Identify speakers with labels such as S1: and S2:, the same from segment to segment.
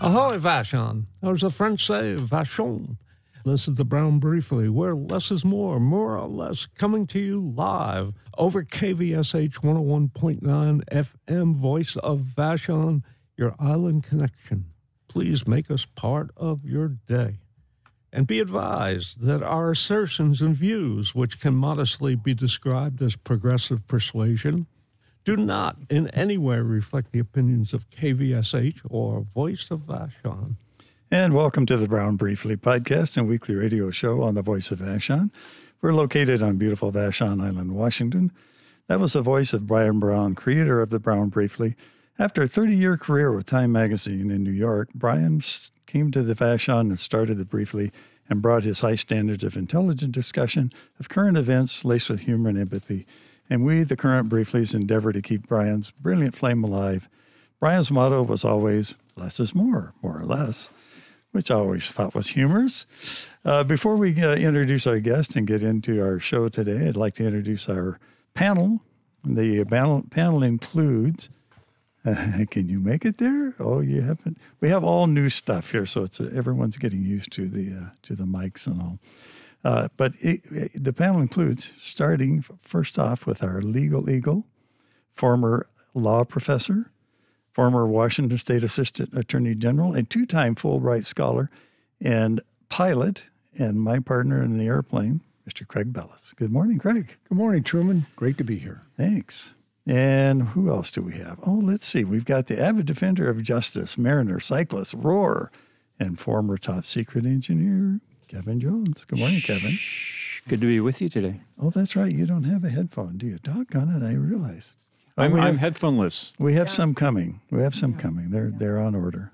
S1: Ahoy, Vashon. Or as the French say, Vachon. This is the Brown Briefly, where less is more or less, coming to you live over KVSH 101.9 FM, voice of Vashon, your island connection. Please make us part of your day. And be advised that our assertions and views, which can modestly be described as progressive persuasion, do not in any way reflect the opinions of KVSH or Voice of Vashon.
S2: And welcome to the Brown Briefly podcast and weekly radio show on the Voice of Vashon. We're located on beautiful Vashon Island, Washington. That was the voice of Brian Brown, creator of the Brown Briefly. After a 30-year career with Time Magazine in New York, Brian came to the Vashon and started the Briefly and brought his high standards of intelligent discussion of current events laced with humor and empathy. And we, the current Brieflies, endeavor to keep Brian's brilliant flame alive. Brian's motto was always, less is more or less, which I always thought was humorous. Before we introduce our guest and get into our show today, I'd like to introduce our panel. The panel includes, can you make it there? Oh, you haven't. We have all new stuff here, so it's everyone's getting used to the mics and all. But the panel includes, starting first off with our legal eagle, former law professor, former Washington State Assistant Attorney General, a two-time Fulbright Scholar, and pilot, and my partner in the airplane, Mr. Craig Bellis. Good morning, Craig.
S3: Good morning, Truman. Great to be here.
S2: Thanks. And who else do we have? Oh, let's see. We've got the avid defender of justice, mariner, cyclist, roar, and former top secret engineer, Kevin Jones. Good morning, Kevin.
S4: Good to be with you today.
S2: Oh, that's right. You don't have a headphone, do you? Doggone it, I realize.
S4: I'm headphoneless.
S2: We have some coming. They're on order.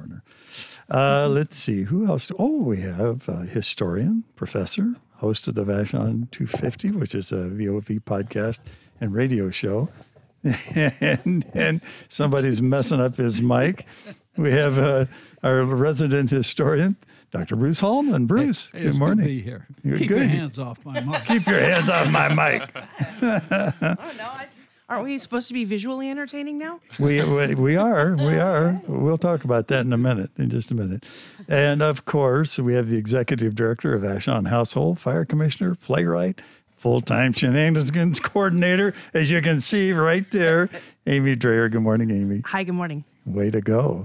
S2: Let's see. Who else? We have a historian, professor, host of the Vashon 250, which is a VOV podcast and radio show. and somebody's messing up his mic. We have our resident historian, Dr. Bruce Hallman. Bruce, good morning.
S5: Good to be here.
S2: Keep
S5: your hands off my mic.
S2: Keep your hands off my mic.
S6: Oh, no. Aren't we supposed to be visually entertaining now?
S2: We are. We'll talk about that in just a minute. And, of course, we have the executive director of Vashon Household, fire commissioner, playwright, full-time shenanigans coordinator, as you can see right there, Amy Dreyer. Good morning, Amy.
S6: Hi, good morning.
S2: Way to go.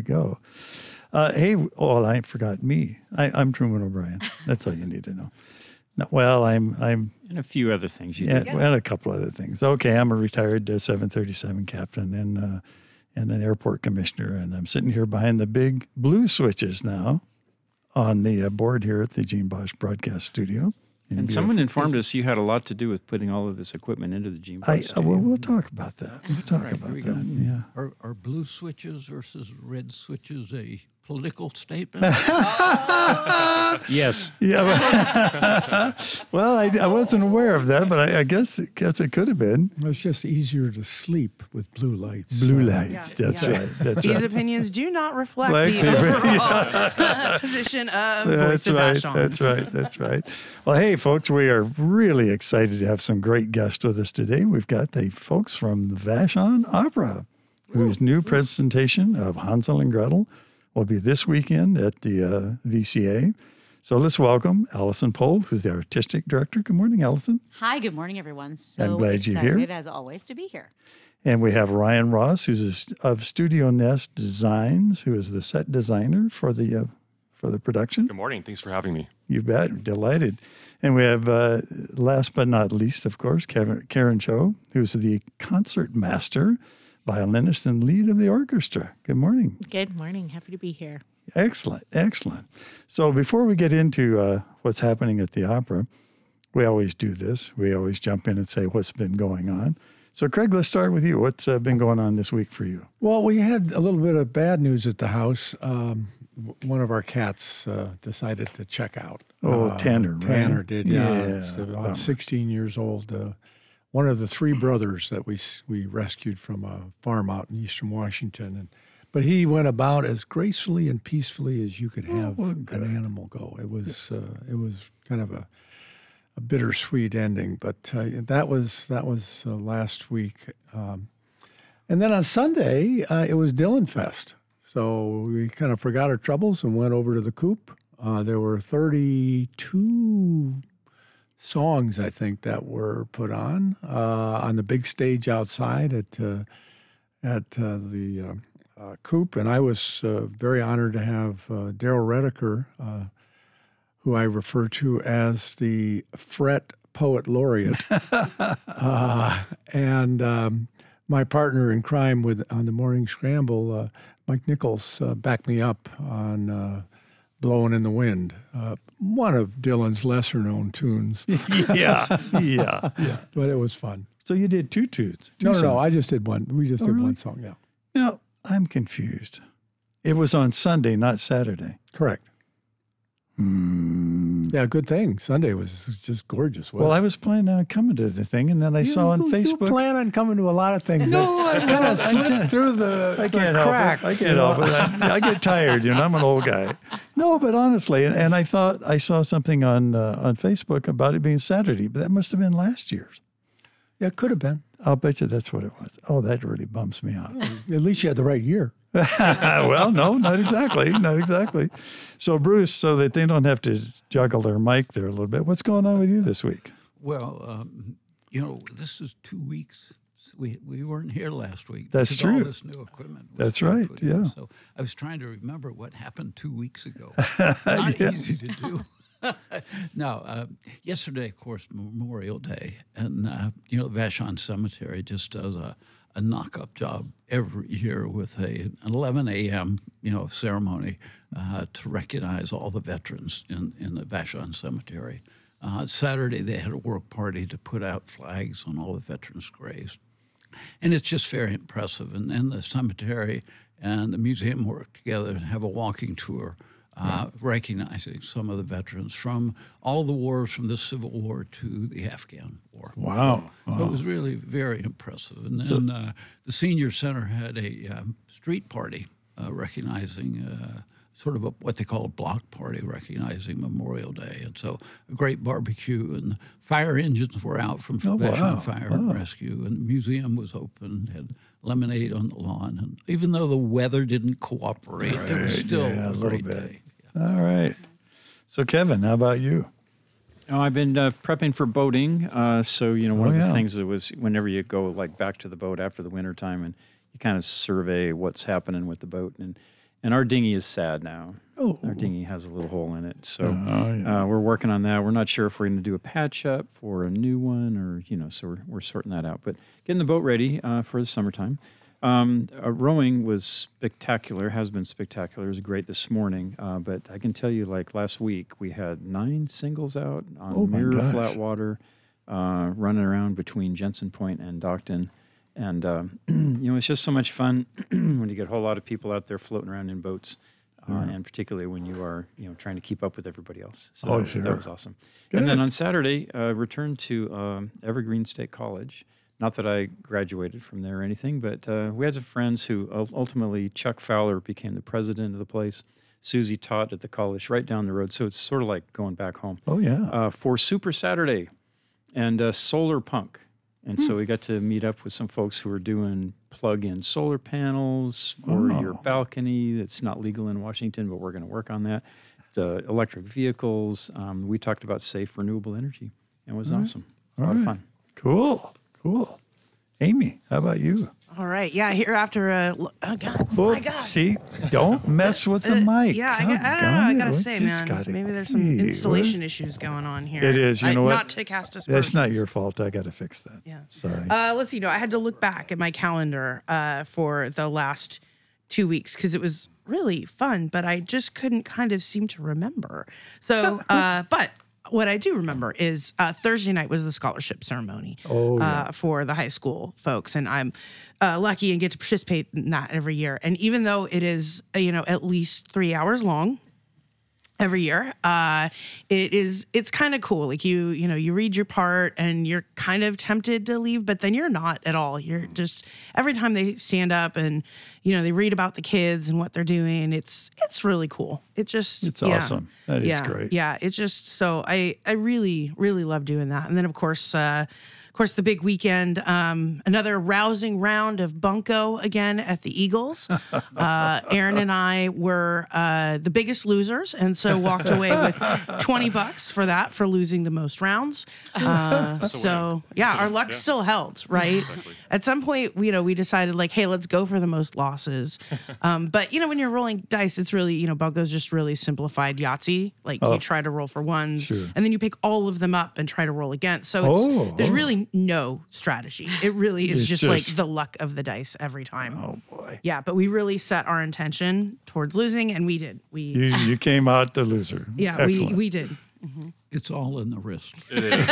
S2: Hey, I forgot me. I'm Truman O'Brien. That's all you need to know. No, well, I'm
S4: and a few other things you
S2: did.
S4: did.
S2: And a couple other things. Okay, I'm a retired 737 captain and an airport commissioner, and I'm sitting here behind the big blue switches now on the board here at the Gene Bosch Broadcast Studio.
S4: And someone informed us you had a lot to do with putting all of this equipment into the Gene Bosch studio.
S2: Well, we'll talk about that. Yeah.
S5: Are blue switches versus red switches a political statement?
S4: Yes.
S2: Yeah. Well, I wasn't aware of that, but I guess it could have been.
S3: It's just easier to sleep with blue lights.
S2: That's right.
S6: These opinions do not reflect the overall position of Voice of Vashon.
S2: That's right. Well, hey, folks, we are really excited to have some great guests with us today. We've got the folks from the Vashon Opera, whose new presentation of Hansel and Gretel will be this weekend at the VCA. So let's welcome Allison Pold, who's the artistic director. Good morning, Allison.
S7: Hi, good morning, everyone. So
S2: I'm glad you're here.
S7: Excited, as always, to be here.
S2: And we have Ryan Ross, who's of Studio Nest Designs, who is the set designer for the production.
S8: Good morning. Thanks for having me.
S2: You bet. Delighted. And we have, last but not least, of course, Karen Cho, who's the concert master, violinist and lead of the orchestra. Good morning.
S9: Good morning. Happy to be here.
S2: Excellent. So before we get into what's happening at the opera, we always do this. We always jump in and say what's been going on. So, Craig, let's start with you. What's been going on this week for you?
S3: Well, we had a little bit of bad news at the house. One of our cats decided to check out.
S2: Tanner, right?
S3: Tanner did, yeah. It's
S2: Yeah, bummer.
S3: about 16 years old. One of the three brothers that we rescued from a farm out in eastern Washington. But he went about as gracefully and peacefully as you could have an animal go. It was kind of a bittersweet ending, but that was last week. And then on Sunday, it was Dylan Fest. So we kind of forgot our troubles and went over to the Coop. There were 32 songs, I think, that were put on the big stage outside at the Coop. And I was very honored to have Daryl Redeker, who I refer to as the Fret Poet Laureate, and my partner in crime on the Morning Scramble, Mike Nichols, backed me up on Blowing in the Wind, one of Dylan's lesser-known tunes.
S2: Yeah.
S3: But it was fun.
S2: So you did two tunes?
S3: No, I just did one. We just did
S2: really?
S3: one song, yeah.
S2: No, I'm confused. It was on Sunday, not Saturday.
S3: Correct. Yeah, good thing. Sunday was just gorgeous.
S2: Well, I was planning on coming to the thing, and then I saw on Facebook.
S3: You plan on coming to a lot of things.
S2: No, I
S3: kind of slipped through the cracks.
S2: I can't help it. I get tired. I'm an old guy. No, but honestly, and I thought I saw something on Facebook about it being Saturday, but that must have been last year's.
S3: Yeah, it could have been.
S2: I'll bet you that's what it was. Oh, that really bumps me out.
S3: At least you had the right year.
S2: Well, no, not exactly. So, Bruce, so that they don't have to juggle their mic there a little bit, what's going on with you this week?
S5: Well, this is 2 weeks. We weren't here last week.
S2: That's true.
S5: All this new equipment.
S2: That's right, yeah.
S5: So I was trying to remember what happened 2 weeks ago. Not easy to do. No, yesterday, of course, Memorial Day, and Vashon Cemetery just does a knock-up job every year with an 11 a.m. ceremony to recognize all the veterans in the Vashon Cemetery. Saturday they had a work party to put out flags on all the veterans' graves, and it's just very impressive. And then the cemetery and the museum work together to have a walking tour. Recognizing some of the veterans from all the wars, from the Civil War to the Afghan War.
S2: Wow.
S5: So it was really very impressive. And then the Senior Center had a street party recognizing sort of what they call a block party, recognizing Memorial Day. And so a great barbecue, and fire engines were out from Vashon Fire and Rescue, and the museum was open, had lemonade on the lawn. And even though the weather didn't cooperate, it was still a great day. Yeah.
S2: All right. So, Kevin, how about you?
S4: Oh, I've been prepping for boating. So, one of the things that was whenever you go back to the boat after the wintertime, and you kind of survey what's happening with the boat. And our dinghy is sad now. Oh. Our dinghy has a little hole in it. So we're working on that. We're not sure if we're going to do a patch up for a new one or, so we're sorting that out. But getting the boat ready for the summertime. Rowing was spectacular, has been spectacular. It was great this morning. But I can tell you, last week, we had 9 singles out on Mirror Flat Water, running around between Jensen Point and Dockton. And, it's just so much fun when you get a whole lot of people out there floating around in boats, and particularly when you are, trying to keep up with everybody else. So that was awesome. Good. And then on Saturday, returned to Evergreen State College. Not that I graduated from there or anything, but we had some friends who ultimately, Chuck Fowler became the president of the place. Susie taught at the college right down the road. So it's sort of like going back home.
S2: Oh, yeah.
S4: For Super Saturday and Solar Punk. And so we got to meet up with some folks who are doing plug-in solar panels for your balcony. It's not legal in Washington, but we're going to work on that. The electric vehicles. We talked about safe, renewable energy. It was awesome. A lot of fun.
S2: Cool. Amy, how about you?
S6: All right. Yeah, here after my God.
S2: See, don't mess with the mic.
S6: Yeah, I don't know. I got to say, man, maybe there's some installation issues going on here.
S2: It is. You know what?
S6: Not to cast aspersions.
S2: That's not your fault. I got to fix that.
S6: Yeah.
S2: Sorry.
S6: Let's see. I had to look back at my calendar for the last 2 weeks because it was really fun, but I just couldn't kind of seem to remember. So, but what I do remember is Thursday night was the scholarship ceremony for the high school folks, and I'm lucky and get to participate in that every year. And even though it is at least 3 hours long every year, it's kind of cool. Like you read your part and you're kind of tempted to leave, but then you're not at all. You're just every time they stand up and they read about the kids and what they're doing. It's really cool. It's
S2: awesome. That is great.
S6: Yeah, it's just so I really, really love doing that. And then of course of course, the big weekend, another rousing round of bunco again at the Eagles. Aaron and I were the biggest losers, and so walked away with $20 for that, for losing the most rounds. So yeah, our luck still held, right?
S8: Exactly.
S6: At some point, we decided like, hey, let's go for the most losses. But when you're rolling dice, it's really, bunco's just really simplified Yahtzee. Like you try to roll for ones,
S2: Sure.
S6: and then you pick all of them up and try to roll against. So there's really no strategy. It really is just like the luck of the dice every time.
S2: Oh boy.
S6: Yeah, but we really set our intention towards losing, and we did.
S2: You came out the loser.
S6: Yeah,
S2: Excellent.
S6: we did.
S5: It's all in the wrist.
S8: It is.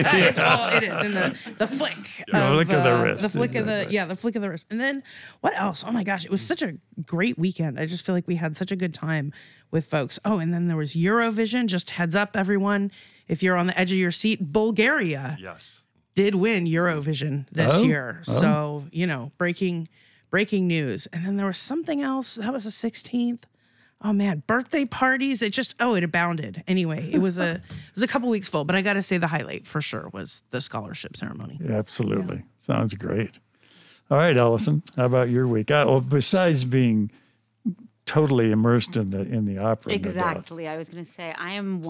S6: It is in the flick.
S2: The flick of the wrist.
S6: The flick of the flick of the wrist. And then what else? Oh my gosh, it was such a great weekend. I just feel like we had such a good time with folks. Oh, and then there was Eurovision. Just heads up, everyone, if you're on the edge of your seat, Bulgaria
S8: Yes.
S6: did win Eurovision this year. So, breaking news. And then there was something else. That was the 16th. Oh man, birthday parties. It abounded. Anyway, it was a couple weeks full, but I got to say the highlight for sure was the scholarship ceremony.
S2: Yeah, absolutely. Sounds great. All right, Allison, how about your week? Besides being totally immersed in the opera. no doubt.
S7: Exactly. I was going to say, I am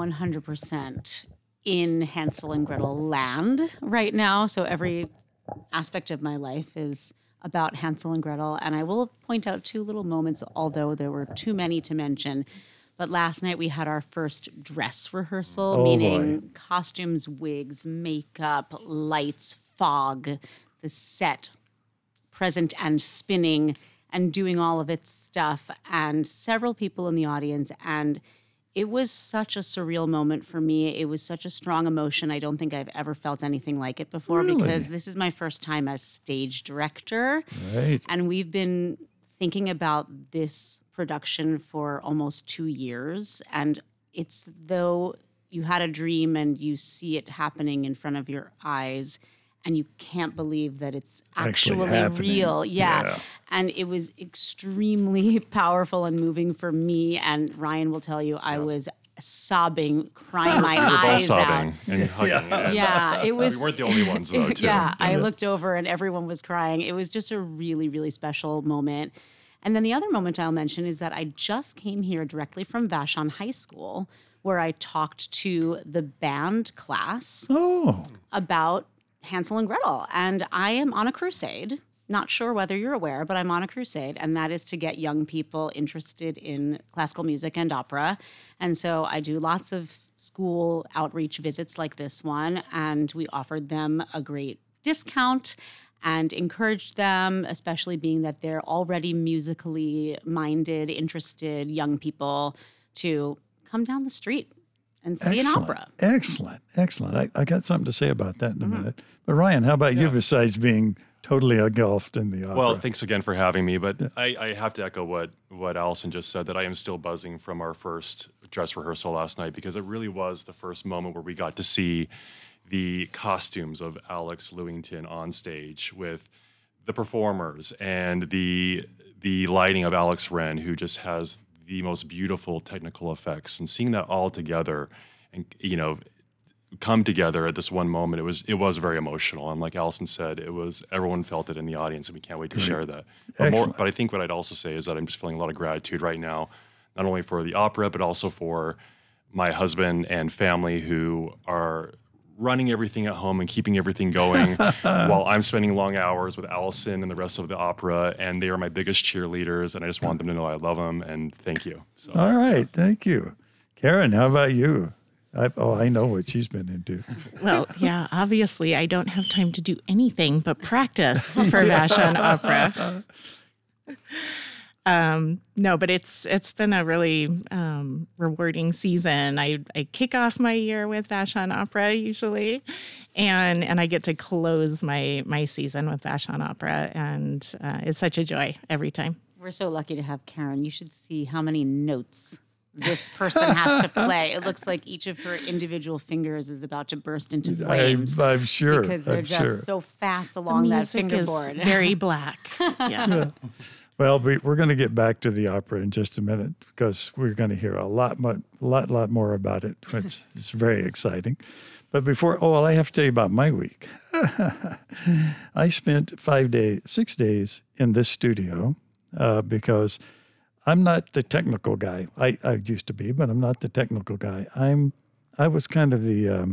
S7: 100% in Hansel and Gretel land right now. So every aspect of my life is about Hansel and Gretel. And I will point out two little moments, although there were too many to mention. But last night we had our first dress rehearsal, meaning costumes, wigs, makeup, lights, fog, the set, present and spinning, and doing all of its stuff, and several people in the audience. And it was such a surreal moment for me. It was such a strong emotion. I don't think I've ever felt anything like it before, because this is my first time as stage director.
S2: Right.
S7: And we've been thinking about this production for almost 2 years. And it's though you had a dream and you see it happening in front of your eyes, and you can't believe that it's actually real. Yeah. And it was extremely powerful and moving for me. And Ryan will tell you, I was sobbing, crying my eyes out.
S8: Sobbing and hugging. And,
S7: It was.
S8: we weren't the only ones, though, too.
S7: I looked over and everyone was crying. It was just a really, really special moment. And then the other moment I'll mention is that I just came here directly from Vashon High School, where I talked to the band class about Hansel and Gretel. And I am on a crusade. Not sure whether you're aware, but I'm on a crusade, and that is to get young people interested in classical music and opera. And so I do lots of school outreach visits like this one, and we offered them a great discount and encouraged them, especially being that they're already musically minded, interested young people, to come down the street and see an opera.
S2: Excellent. I got something to say about that in a minute. But Ryan, how about you, besides being totally engulfed in the opera?
S8: Well, thanks again for having me. But I have to echo what Allison just said, that I am still buzzing from our first dress rehearsal last night, because it really was the first moment where we got to see the costumes of Alex Lewington on stage with the performers, and the lighting of Alex Wren, who just has the most beautiful technical effects, and seeing that all together and come together at this one moment, it was very emotional. And like Allison said, everyone felt it in the audience, and we can't wait to share that. But I think what I'd also say is that I'm just feeling a lot of gratitude right now, not only for the opera, but also for my husband and family, who are running everything at home and keeping everything going while I'm spending long hours with Allison and the rest of the opera. And they are my biggest cheerleaders, and I just want them to know I love them, and thank you. So.
S2: All right. Thank you. Karen, how about you? I know what she's been into.
S9: Well, yeah, obviously I don't have time to do anything but practice for Vashon Opera. No, but it's been a really rewarding season. I kick off my year with Vashon Opera usually, and I get to close my season with Vashon Opera, and it's such a joy every time.
S7: We're so lucky to have Karen. You should see how many notes this person has to play. It looks like each of her individual fingers is about to burst into flames.
S2: I'm sure.
S7: Because they're just so fast along that fingerboard.
S9: Is very black. Yeah.
S2: Well, we're going to get back to the opera in just a minute, because we're going to hear a lot more about it. It's very exciting. But before, I have to tell you about my week. I spent 6 days in this studio because I'm not the technical guy. I used to be, but I'm not the technical guy. I was kind of the,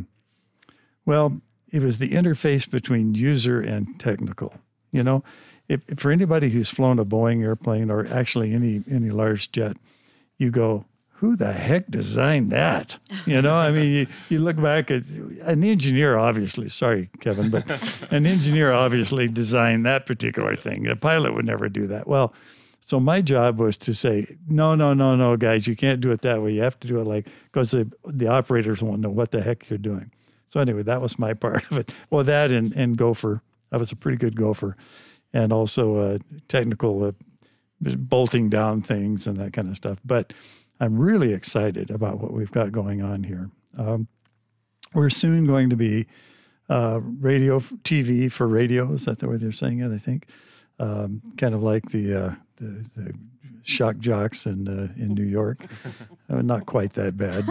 S2: it was the interface between user and technical. You know, if for anybody who's flown a Boeing airplane or actually any large jet, you go, who the heck designed that? You know, I mean, you look back at an engineer, obviously, sorry, Kevin, but an engineer obviously designed that particular thing. A pilot would never do that. Well, so my job was to say, no, guys, you can't do it that way. You have to do it like, because the operators won't know what the heck you're doing. So anyway, that was my part of it. Well, that and gopher. I was a pretty good gopher. And also technical bolting down things and that kind of stuff. But I'm really excited about what we've got going on here. We're soon going to be radio, TV for radio. Is that the way they're saying it, I think? Kind of like the shock jocks in New York. Not quite that bad,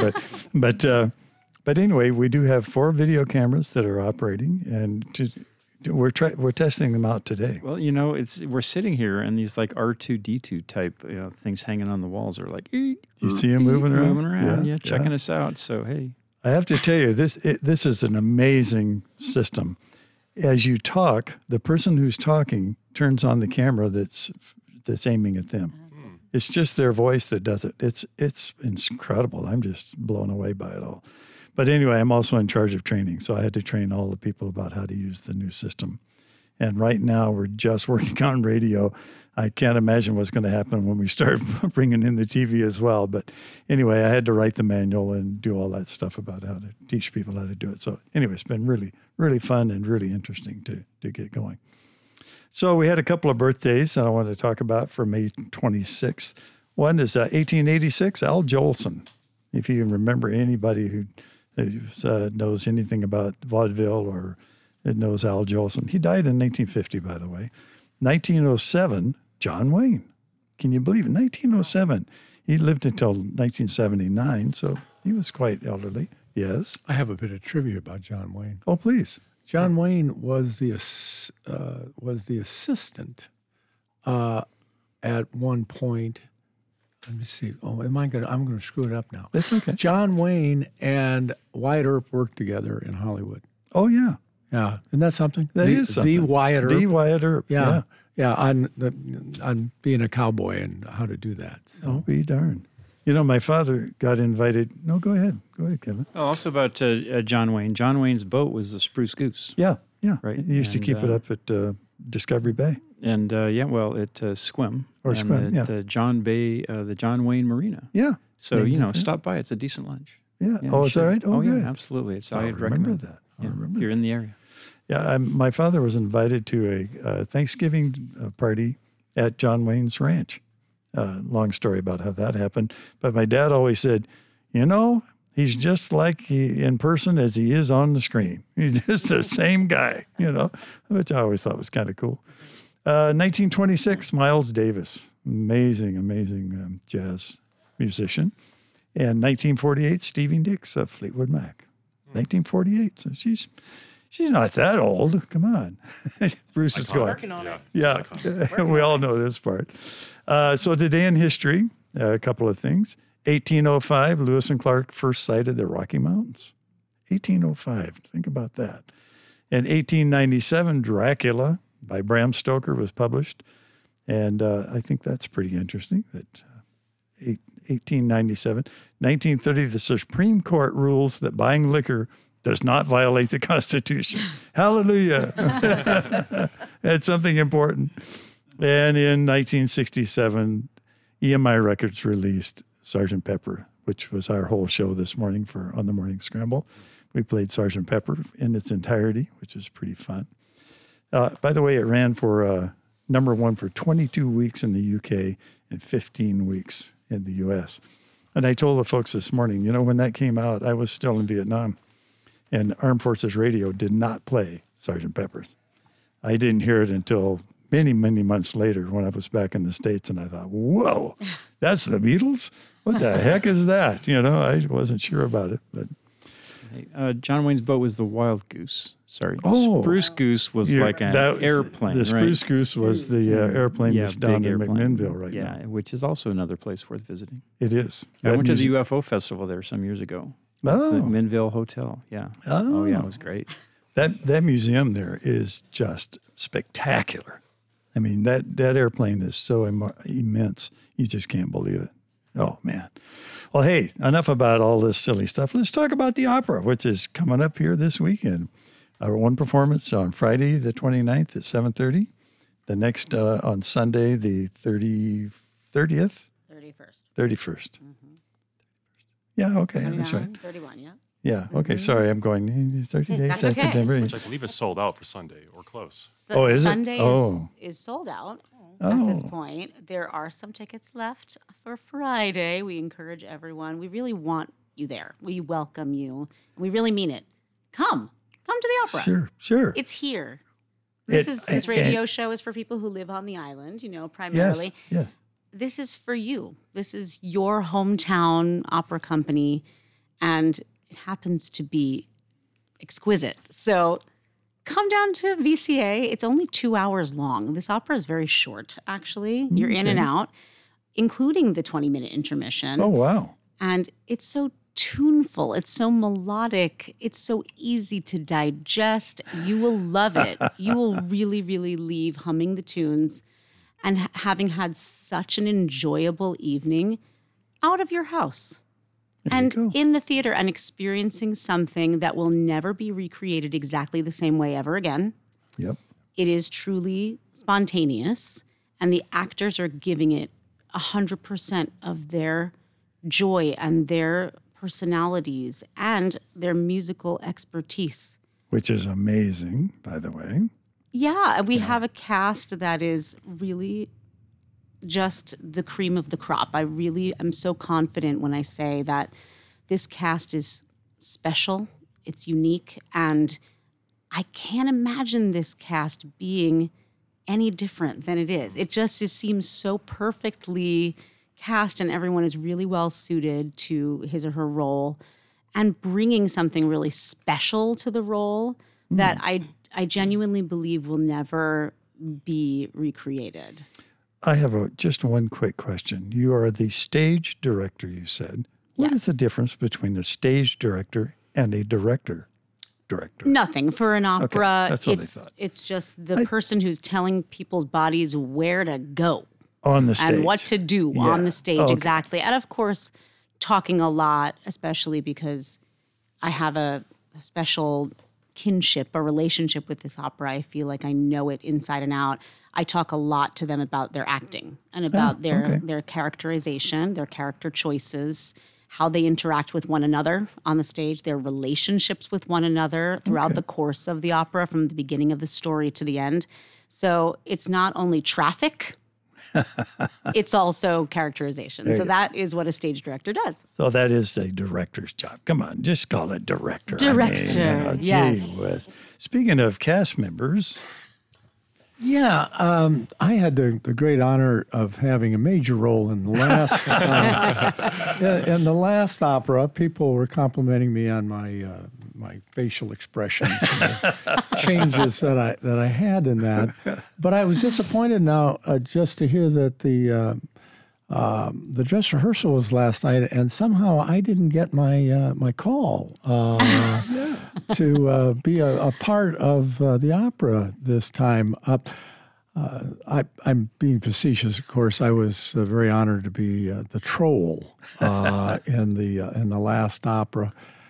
S2: but anyway, we do have 4 video cameras that are operating, and we're testing them out today.
S4: Well, you know, we're sitting here and these like R2D2 type things hanging on the walls are like,
S2: you see them moving around?
S4: Moving around, checking us out. So hey,
S2: I have to tell you, this is an amazing system. As you talk, the person who's talking turns on the camera that's aiming at them. It's just their voice that does it. It's incredible. I'm just blown away by it all. But anyway, I'm also in charge of training, so I had to train all the people about how to use the new system. And right now, we're just working on radio. I can't imagine what's going to happen when we start bringing in the TV as well. But anyway, I had to write the manual and do all that stuff about how to teach people how to do it. So anyway, it's been really, really fun and really interesting to get going. So we had a couple of birthdays that I wanted to talk about for May 26th. One is 1886, Al Jolson. If you remember anybody who knows anything about vaudeville or knows Al Jolson. He died in 1950, by the way. 1907, John Wayne. Can you believe it? 1907. He lived until 1979, so he was quite elderly. Yes.
S3: I have a bit of trivia about John Wayne.
S2: Oh, please.
S3: John Wayne was the assistant at one point. Let me see. Oh, I'm going to screw it up now.
S2: That's okay.
S3: John Wayne and Wyatt Earp worked together in Hollywood.
S2: Oh, yeah.
S3: Yeah. Isn't that something?
S2: That is something.
S3: The Wyatt Earp.
S2: The Wyatt Earp.
S3: Yeah. Yeah. On being a cowboy and how to do that. So.
S2: Oh, be darned. You know, my father got invited. No, go ahead. Go ahead, Kevin.
S4: Oh, also about John Wayne. John Wayne's boat was the Spruce Goose.
S2: Yeah. Yeah.
S4: Right.
S2: He used to keep it up at Discovery Bay.
S4: And at Sequim.
S2: Or Sequim,
S4: the John Wayne Marina.
S2: Yeah.
S4: So, stop by. It's a decent lunch.
S2: Yeah. Oh, is that right?
S4: Oh,
S2: good.
S4: yeah, absolutely.
S2: I'd
S4: recommend
S2: that.
S4: If you're in the area.
S2: Yeah, my father was invited to a Thanksgiving party at John Wayne's ranch. Long story about how that happened. But my dad always said, he's just like in person as he is on the screen. He's just the same guy, which I always thought was kind of cool. 1926, Miles Davis, amazing jazz musician. And 1948, Stevie Nicks of Fleetwood Mac. 1948, so she's not that old. Come on. Bruce is going.
S6: Working on it.
S2: Yeah, we all know this part. So today in history, a couple of things. 1805, Lewis and Clark first sighted the Rocky Mountains. 1805, think about that. And 1897, Dracula by Bram Stoker was published. And I think that's pretty interesting that 1897. 1930, the Supreme Court rules that buying liquor does not violate the Constitution. Hallelujah. That's something important. And in 1967, EMI Records released Sgt. Pepper, which was our whole show this morning on the Morning Scramble. We played Sgt. Pepper in its entirety, which was pretty fun. By the way, it ran for number one for 22 weeks in the UK and 15 weeks in the US. And I told the folks this morning, when that came out, I was still in Vietnam. And Armed Forces Radio did not play Sgt. Pepper's. I didn't hear it until many, many months later when I was back in the States, and I thought, whoa, that's the Beatles? What the heck is that? I wasn't sure about it. But
S4: John Wayne's boat was the Wild Goose. Sorry,
S2: Oh.
S4: Spruce Goose was like an airplane.
S2: The Spruce Goose was the airplane that's down
S4: big
S2: in
S4: airplane.
S2: McMinnville right now.
S4: Yeah, which is also another place worth visiting.
S2: It is.
S4: I went to the UFO festival there some years ago.
S2: Oh.
S4: The Minville Hotel. Yeah.
S2: Oh.
S4: Yeah, it was great.
S2: That museum there is just spectacular. I mean, that airplane is so immense, you just can't believe it. Oh, man. Well, hey, enough about all this silly stuff. Let's talk about the opera, which is coming up here this weekend. Our one performance on Friday, the 29th at 7:30. The next on Sunday, the 30th?
S7: 31st.
S2: 31st.
S7: Mm-hmm.
S2: Yeah, okay, that's right.
S7: 31, yeah.
S2: Yeah, okay, sorry, I'm going 30 days.
S7: That's okay.
S2: September.
S8: Which I believe is sold out for Sunday or close.
S7: So
S2: is it?
S7: Sunday
S2: Oh.
S7: is sold out at this
S2: Oh.
S7: point. There are some tickets left for Friday. We encourage everyone. We really want you there. We welcome you. And we really mean it. Come to the opera.
S2: Sure.
S7: It's here. This
S2: It-
S7: radio show is for people who live on the island, primarily.
S2: Yes.
S7: This is for you. This is your hometown opera company, and it happens to be exquisite. So come down to VCA. It's only 2 hours long. This opera is very short, actually. You're in and out, including the 20-minute intermission.
S2: Oh, wow.
S7: And it's so tuneful. It's so melodic. It's so easy to digest. You will love it. You will really, really leave humming the tunes and having had such an enjoyable evening out of your house and in the theater and experiencing something that will never be recreated exactly the same way ever again.
S2: Yep.
S7: It is truly spontaneous, and the actors are giving it 100% of their joy and their personalities and their musical expertise.
S2: Which is amazing, by the way.
S7: Yeah, we have a cast that is really just the cream of the crop. I really am so confident when I say that this cast is special, it's unique, and I can't imagine this cast being any different than it is. It seems so perfectly cast, and everyone is really well suited to his or her role and bringing something really special to the role that I genuinely believe will never be recreated.
S2: I have just one quick question. You are the stage director, you said. What is the difference between a stage director and a director?
S7: Nothing. For an opera,
S2: that's what I thought.
S7: it's just the person who's telling people's bodies where to go.
S2: On the stage.
S7: And what to do on the stage, exactly. And of course, talking a lot, especially because I have a special kinship, a relationship with this opera. I feel like I know it inside and out. I talk a lot to them about their acting and about their characterization, their character choices, how they interact with one another on the stage, their relationships with one another throughout the course of the opera, from the beginning of the story to the end. So it's not only traffic, it's also characterization. So that is what a stage director does.
S2: So that is the director's job. Come on, just call it director.
S7: Director, yes.
S2: Gee whiz. Speaking of cast members.
S3: Yeah, I had the great honor of having a major role in the last in the last opera. People were complimenting me on my my facial expressions, and the changes that I had in that. But I was disappointed now just to hear that the dress rehearsal was last night, and somehow I didn't get my call to be a part of the opera this time. I'm being facetious, of course. I was very honored to be the troll in the last opera.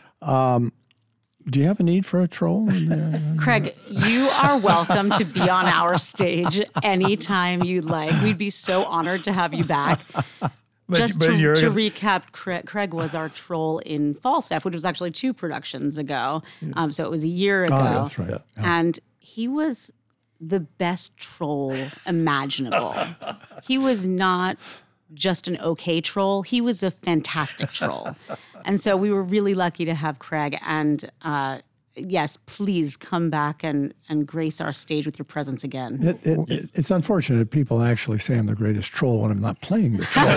S3: Do you have a need for a troll?
S7: Craig, you are welcome to be on our stage anytime you'd like. We'd be so honored to have you back. To recap, Craig was our troll in Falstaff, which was actually 2 productions ago. So it was a year ago.
S3: Oh, that's right. Yeah.
S7: And he was the best troll imaginable. He was not just an okay troll. He was a fantastic troll. And so we were really lucky to have Craig. And yes, please come back and grace our stage with your presence again.
S3: It's unfortunate people actually say I'm the greatest troll when I'm not playing the troll.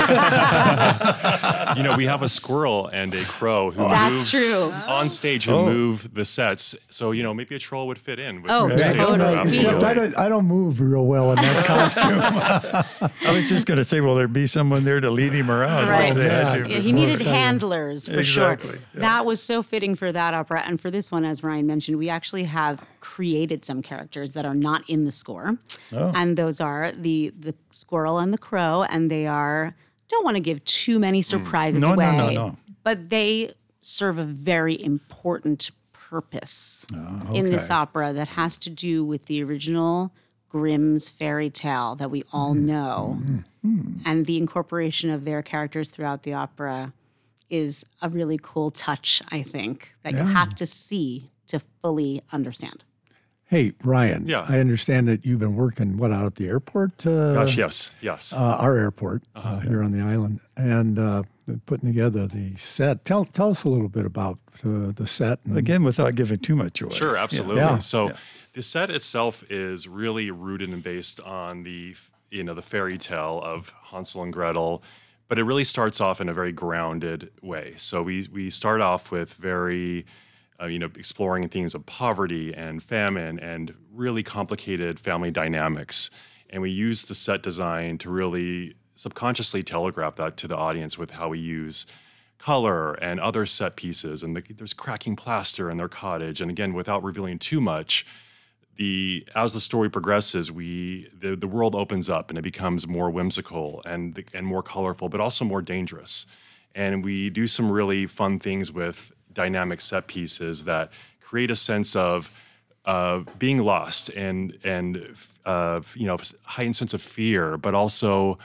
S8: We have a squirrel and a crow who
S7: That's true.
S8: on stage who move the sets. So, maybe a troll would fit in. With
S3: Except I don't move real well in that costume.
S2: I was just going to say, will there be someone there to lead him around?
S7: Right. He needed
S2: before.
S7: handlers for
S2: Exactly,
S7: sure.
S2: yes.
S7: That was so fitting for that opera. And for this one, as Ryan mentioned, we actually have created some characters that are not in the score.
S2: Oh.
S7: And those are the squirrel and the crow. And they are, don't want to give too many surprises away.
S2: No.
S7: But they serve a very important purpose in this opera that has to do with the original Grimm's fairy tale that we all know. And the incorporation of their characters throughout the opera is a really cool touch, I think, that you have to see to fully understand.
S3: Hey, Ryan,
S8: Yeah.
S3: I understand that you've been working, out at the airport?
S8: Gosh, yes.
S3: Our airport here on the island, and putting together the set. Tell us a little bit about the set.
S2: Again, without giving too much away.
S8: Sure, absolutely.
S3: Yeah.
S8: So the set itself is really rooted and based on the fairy tale of Hansel and Gretel, but it really starts off in a very grounded way. So we start off with very exploring themes of poverty and famine and really complicated family dynamics. And we use the set design to really subconsciously telegraph that to the audience with how we use color and other set pieces. And there's cracking plaster in their cottage. And again, without revealing too much, as the story progresses, the world opens up and it becomes more whimsical and more colorful, but also more dangerous. And we do some really fun things with dynamic set pieces that create a sense of being lost and heightened sense of fear, but also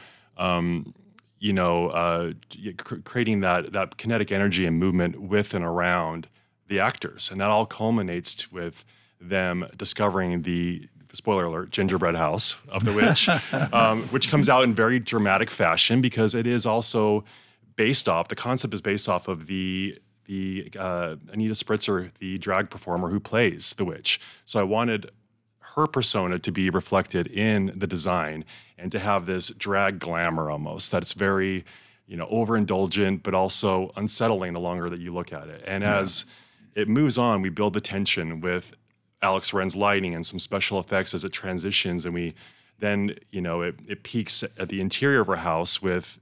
S8: creating that kinetic energy and movement with and around the actors. And that all culminates with them discovering the, spoiler alert, gingerbread house of the witch, which comes out in very dramatic fashion because it is also the concept is based off of the Anita Spritzer, the drag performer who plays the witch. So I wanted her persona to be reflected in the design and to have this drag glamour almost that's very, overindulgent, but also unsettling the longer that you look at it. And as it moves on, we build the tension with Alex Wren's lighting and some special effects as it transitions. And we then, it peaks at the interior of her house with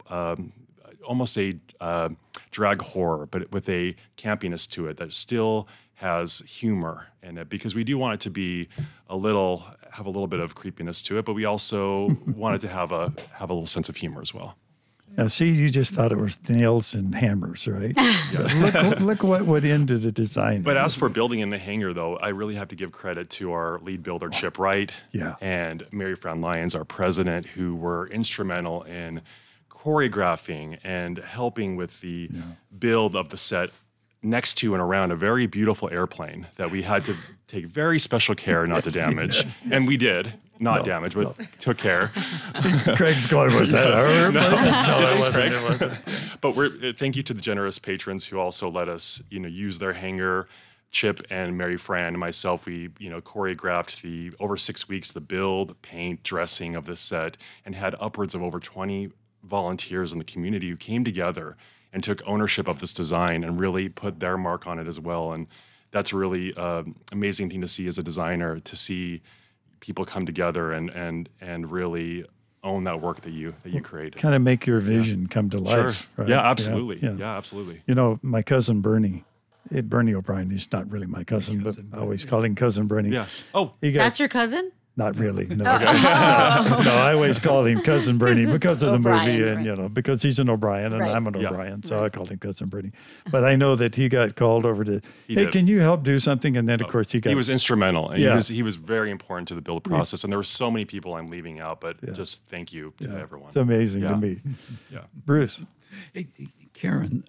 S8: almost a drag horror, but with a campiness to it that still has humor in it, because we do want it to be have a little bit of creepiness to it, but we also want it to have a little sense of humor as well.
S2: Now, see, you just thought it was nails and hammers, right? Look what went into the design.
S8: But as for building in the hangar, though, I really have to give credit to our lead builder, Chip Wright, and Mary Fran Lyons, our president, who were instrumental in choreographing and helping with the build of the set next to and around a very beautiful airplane that we had to take very special care not to damage. And we did. Not damage, but took care.
S2: Craig's going, was that our airplane?
S8: No, it wasn't. But thank you to the generous patrons who also let us, use their hangar. Chip and Mary Fran and myself, we, choreographed over 6 weeks, the build, paint, dressing of this set, and had upwards of over 20 volunteers in the community who came together and took ownership of this design and really put their mark on it as well. And that's a really amazing thing to see as a designer, to see people come together and really own that work that you created.
S2: Kind of make your vision come to life.
S8: Sure.
S2: Right?
S8: Yeah, absolutely. Yeah, absolutely.
S2: My cousin Bernie O'Brien, he's not really my cousin, but I always call him Cousin Bernie.
S8: Yeah. Oh,
S7: that's your cousin?
S2: Not really. No. No, I always called him Cousin Bernie because of the movie, and because he's an O'Brien and I'm an O'Brien, so I called him Cousin Bernie. But I know that he got called over to, can you help do something? And then of course he was
S8: instrumental, and he was very important to the build process. And there were so many people I'm leaving out, but just thank you to everyone.
S2: It's amazing to me.
S8: Yeah,
S2: Bruce.
S5: Hey, Karen,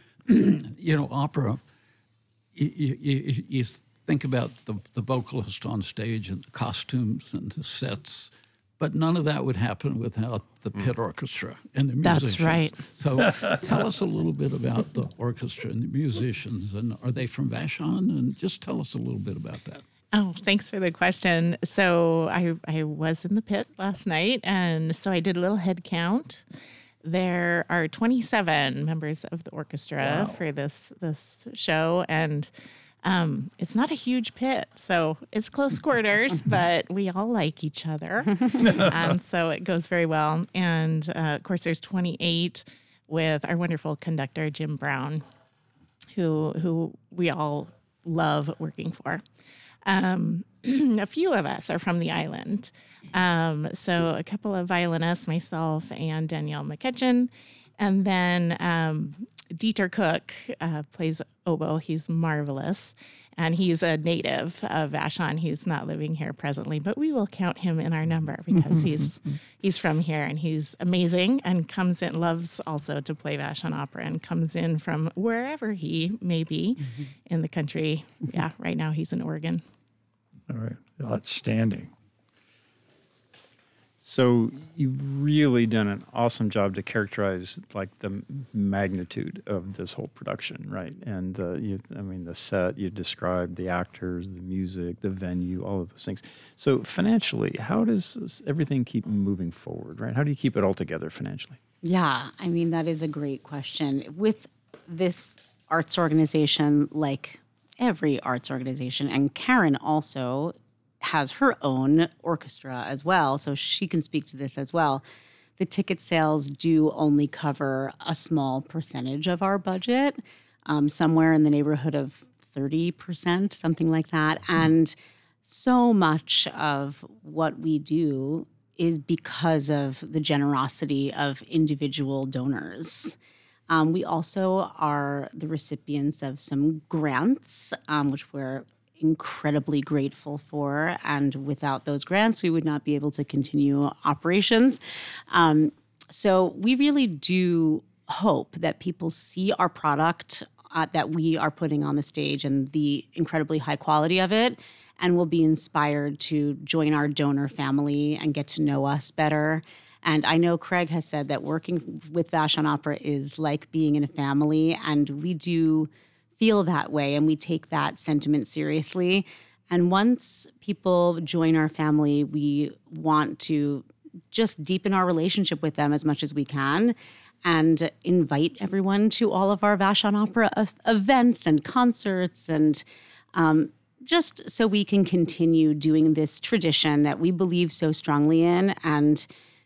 S5: opera. You think about the vocalist on stage and the costumes and the sets, But none of that would happen without the pit orchestra and the musicians.
S9: That's right.
S5: So tell us a little bit about the orchestra and the musicians. And are they from Vashon? And just tell us a little bit about that.
S9: Oh, thanks for the question. So I was in the pit last night, and so I did a little head count. There are 27 members of the orchestra for this show, and it's not a huge pit, so it's close quarters, but we all like each other, and so it goes very well. And of course, there's 28 with our wonderful conductor Jim Brown, who we all love working for. A few of us are from the island. So a couple of violinists, myself and Danielle McKetchin. And then Dieter Cook plays oboe. He's marvelous. And he's a native of Vashon. He's not living here presently, but we will count him in our number because he's from here and he's amazing and comes in, loves also to play Vashon opera and comes in from wherever he may be in the country. Yeah, right now he's in Oregon.
S2: All right. Outstanding.
S4: So you've really done an awesome job to characterize like the magnitude of this whole production, right? And the set you described, the actors, the music, the venue, all of those things. So financially, how does everything keep moving forward, right? How do you keep it all together financially?
S7: Yeah, I mean, that is a great question. With this arts organization, like every arts organization, and Karen also has her own orchestra as well, so she can speak to this as well. The ticket sales do only cover a small percentage of our budget, somewhere in the neighborhood of 30%, something like that. And so much of what we do is because of the generosity of individual donors. We also are the recipients of some grants, which we're incredibly grateful for. And without those grants, we would not be able to continue operations. So we really do hope that people see our product that we are putting on the stage and the incredibly high quality of it, and will be inspired to join our donor family and get to know us better. And I know Craig has said that working with Vashon Opera is like being in a family, and we do feel that way, and we take that sentiment seriously. And once people join our family, we want to just deepen our relationship with them as much as we can and invite everyone to all of our Vashon Opera events and concerts, and just so we can continue doing this tradition that we believe so strongly in, and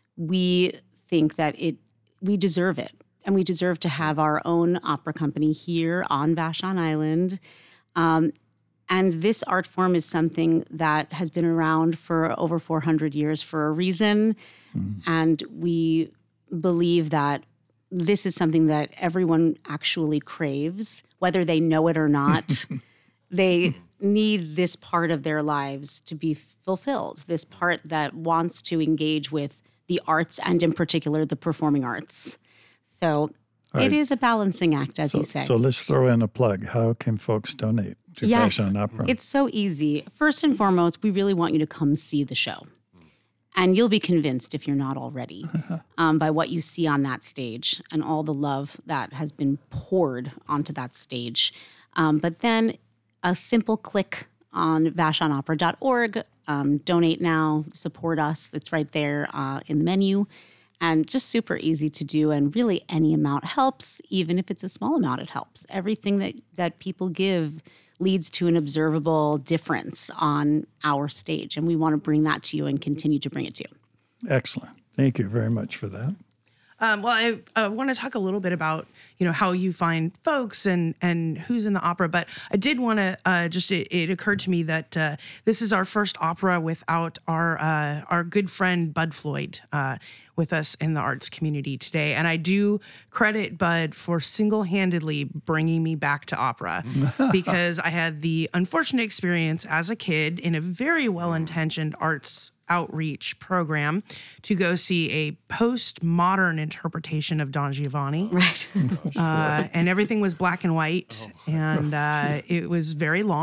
S7: we think that we deserve it. And we deserve to have our own opera company here on Vashon Island. And this art form is something that has been around for over 400 years for a reason. And we believe that this is something that everyone actually craves, whether they know it or not. They need this part of their lives to be fulfilled, this part that wants to engage with the arts and in particular the performing arts. So it is a balancing act, as you say.
S2: So let's throw in a plug. How can folks donate to Vashon Opera?
S7: It's so easy. First and foremost, we really want you to come see the show. And you'll be convinced, if you're not already, by what you see on that stage and all the love that has been poured onto that stage. But then a simple click on vashonopera.org, donate now, support us. It's right there in the menu. And just super easy to do, and really any amount helps. Even if it's a small amount, it helps. Everything that people give leads to an observable difference on our stage, and we want to bring that to you and continue to bring it to you.
S2: Excellent. Thank you very much for that.
S6: Well, I want to talk a little bit about, how you find folks and who's in the opera. But I did want to it occurred to me that this is our first opera without our good friend Bud Floyd with us in the arts community today. And I do credit Bud for single-handedly bringing me back to opera because I had the unfortunate experience as a kid in a very well-intentioned arts outreach program to go see a postmodern interpretation of Don Giovanni.
S7: Right.
S6: And everything was black and white, and it was very long.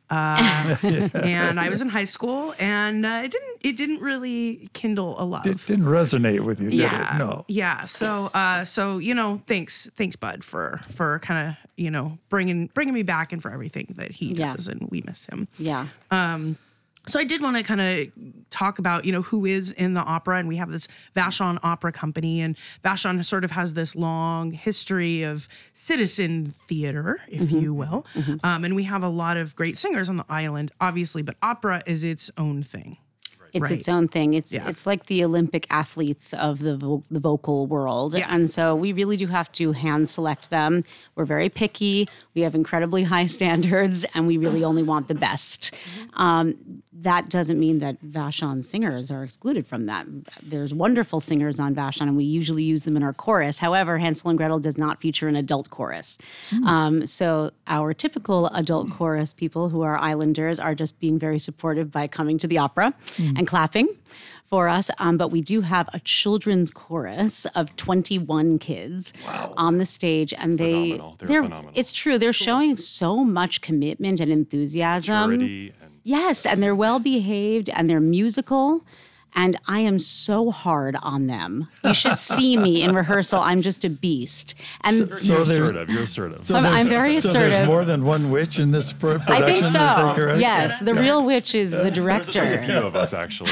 S6: and I was in high school, and it didn't really kindle a love.
S2: It didn't resonate with you, did
S6: Yeah,
S2: it? No.
S6: yeah. So thanks, Bud, for kind of bringing me back and for everything that he does, and we miss him.
S7: Yeah.
S6: So I did want to kind of talk about, who is in the opera, and we have this Vashon Opera Company, and Vashon sort of has this long history of citizen theater, if you will, and we have a lot of great singers on the island, obviously, but opera is its own thing.
S7: It's its own thing. It's like the Olympic athletes of the vocal world.
S6: Yeah.
S7: And so we really do have to hand select them. We're very picky. We have incredibly high standards, and we really only want the best. That doesn't mean that Vashon singers are excluded from that. There's wonderful singers on Vashon, and we usually use them in our chorus. However, Hansel and Gretel does not feature an adult chorus. So our typical adult chorus people who are islanders are just being very supportive by coming to the opera and clapping for us. But we do have a children's chorus of 21 kids on the stage. And they're phenomenal. It's true. They're showing so much commitment and enthusiasm.
S8: Maturity
S7: Yes, and they're well behaved and they're musical. And I am so hard on them. You should see me in rehearsal. I'm just a beast. And
S8: You're assertive.
S7: I'm very assertive.
S2: So there's more than one witch in this production?
S7: I think so.
S2: Is that correct?
S7: Yes, the real witch is the director.
S8: There's a few of us, actually.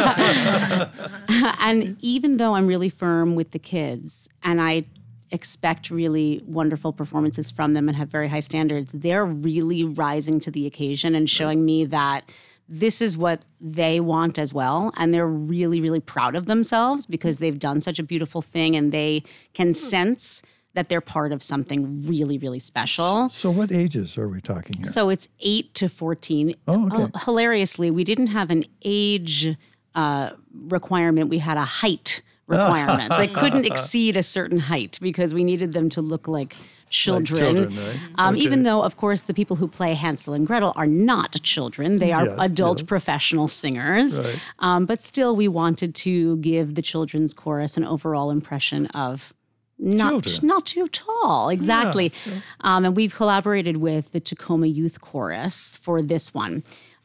S7: And even though I'm really firm with the kids, and I expect really wonderful performances from them and have very high standards, they're really rising to the occasion and showing me that this is what they want as well. And they're really, really proud of themselves because they've done such a beautiful thing, and they can sense that they're part of something really, really special.
S2: So what ages are we talking here?
S7: So it's 8 to 14.
S2: Oh, okay.
S7: Hilariously, we didn't have an age requirement. We had a height requirements. They couldn't exceed a certain height because we needed them to look like children.
S2: Right?
S7: Even though, of course, the people who play Hansel and Gretel are not children. They are adult professional singers.
S2: Right.
S7: But still, we wanted to give the children's chorus an overall impression of not too tall. Exactly.
S2: Yeah.
S7: And we've collaborated with the Tacoma Youth Chorus for this one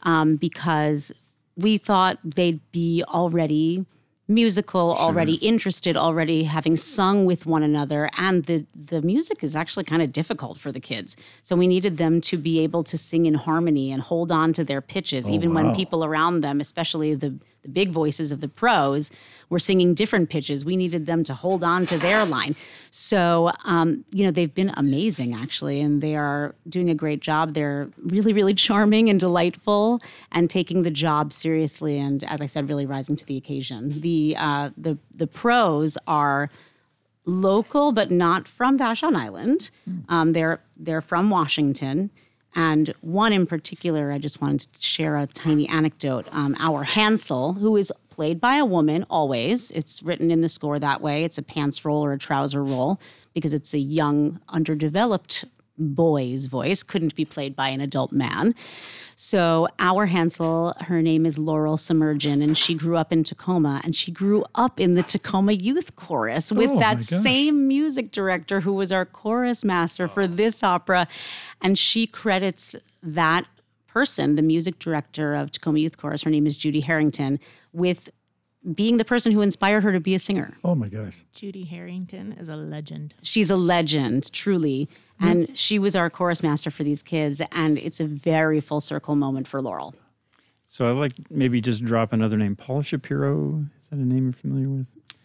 S7: because we thought they'd be already musical, already interested, already having sung with one another, and the music is actually kind of difficult for the kids. So we needed them to be able to sing in harmony and hold on to their pitches, even when people around them, especially the big voices of the pros, were singing different pitches. We needed them to hold on to their line. So, they've been amazing, actually, and they are doing a great job. They're really, really charming and delightful and taking the job seriously and, as I said, really rising to the occasion. The pros are local, but not from Vashon Island. They're from Washington. And one in particular, I just wanted to share a tiny anecdote. Our Hansel, who is played by a woman always, it's written in the score that way. It's a pants roll or a trouser roll because it's a young, underdeveloped boy's voice, couldn't be played by an adult man. So our Hansel, her name is Laurel Submergin, and she grew up in Tacoma, and she grew up in the Tacoma Youth Chorus with that same music director who was our chorus master for this opera. And she credits that person, the music director of Tacoma Youth Chorus, her name is Judy Harrington, with being the person who inspired her to be a singer.
S2: Oh, my gosh.
S9: Judy Harrington is a legend.
S7: She's a legend, truly. And she was our chorus master for these kids, and it's a very full circle moment for Laurel.
S4: So I'd like maybe just drop another name. Paul Shapiro, is that a name you're familiar with?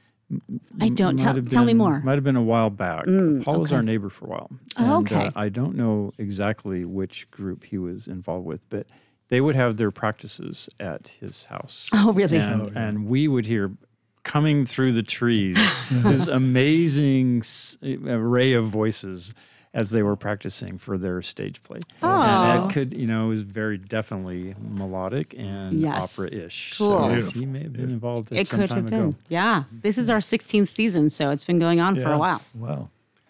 S7: I don't. Tell me more.
S4: Might have been a while back. Paul was our neighbor for a while. And, I don't know exactly which group he was involved with, but they would have their practices at his house.
S7: Oh, really?
S4: And we would hear coming through the trees this amazing array of voices as they were practicing for their stage play.
S7: Oh.
S4: And it could, it was very definitely melodic and opera-ish.
S7: Cool.
S4: So he may have been involved at some time ago.
S7: Yeah. This is our 16th season, so it's been going on for a while.
S2: Wow.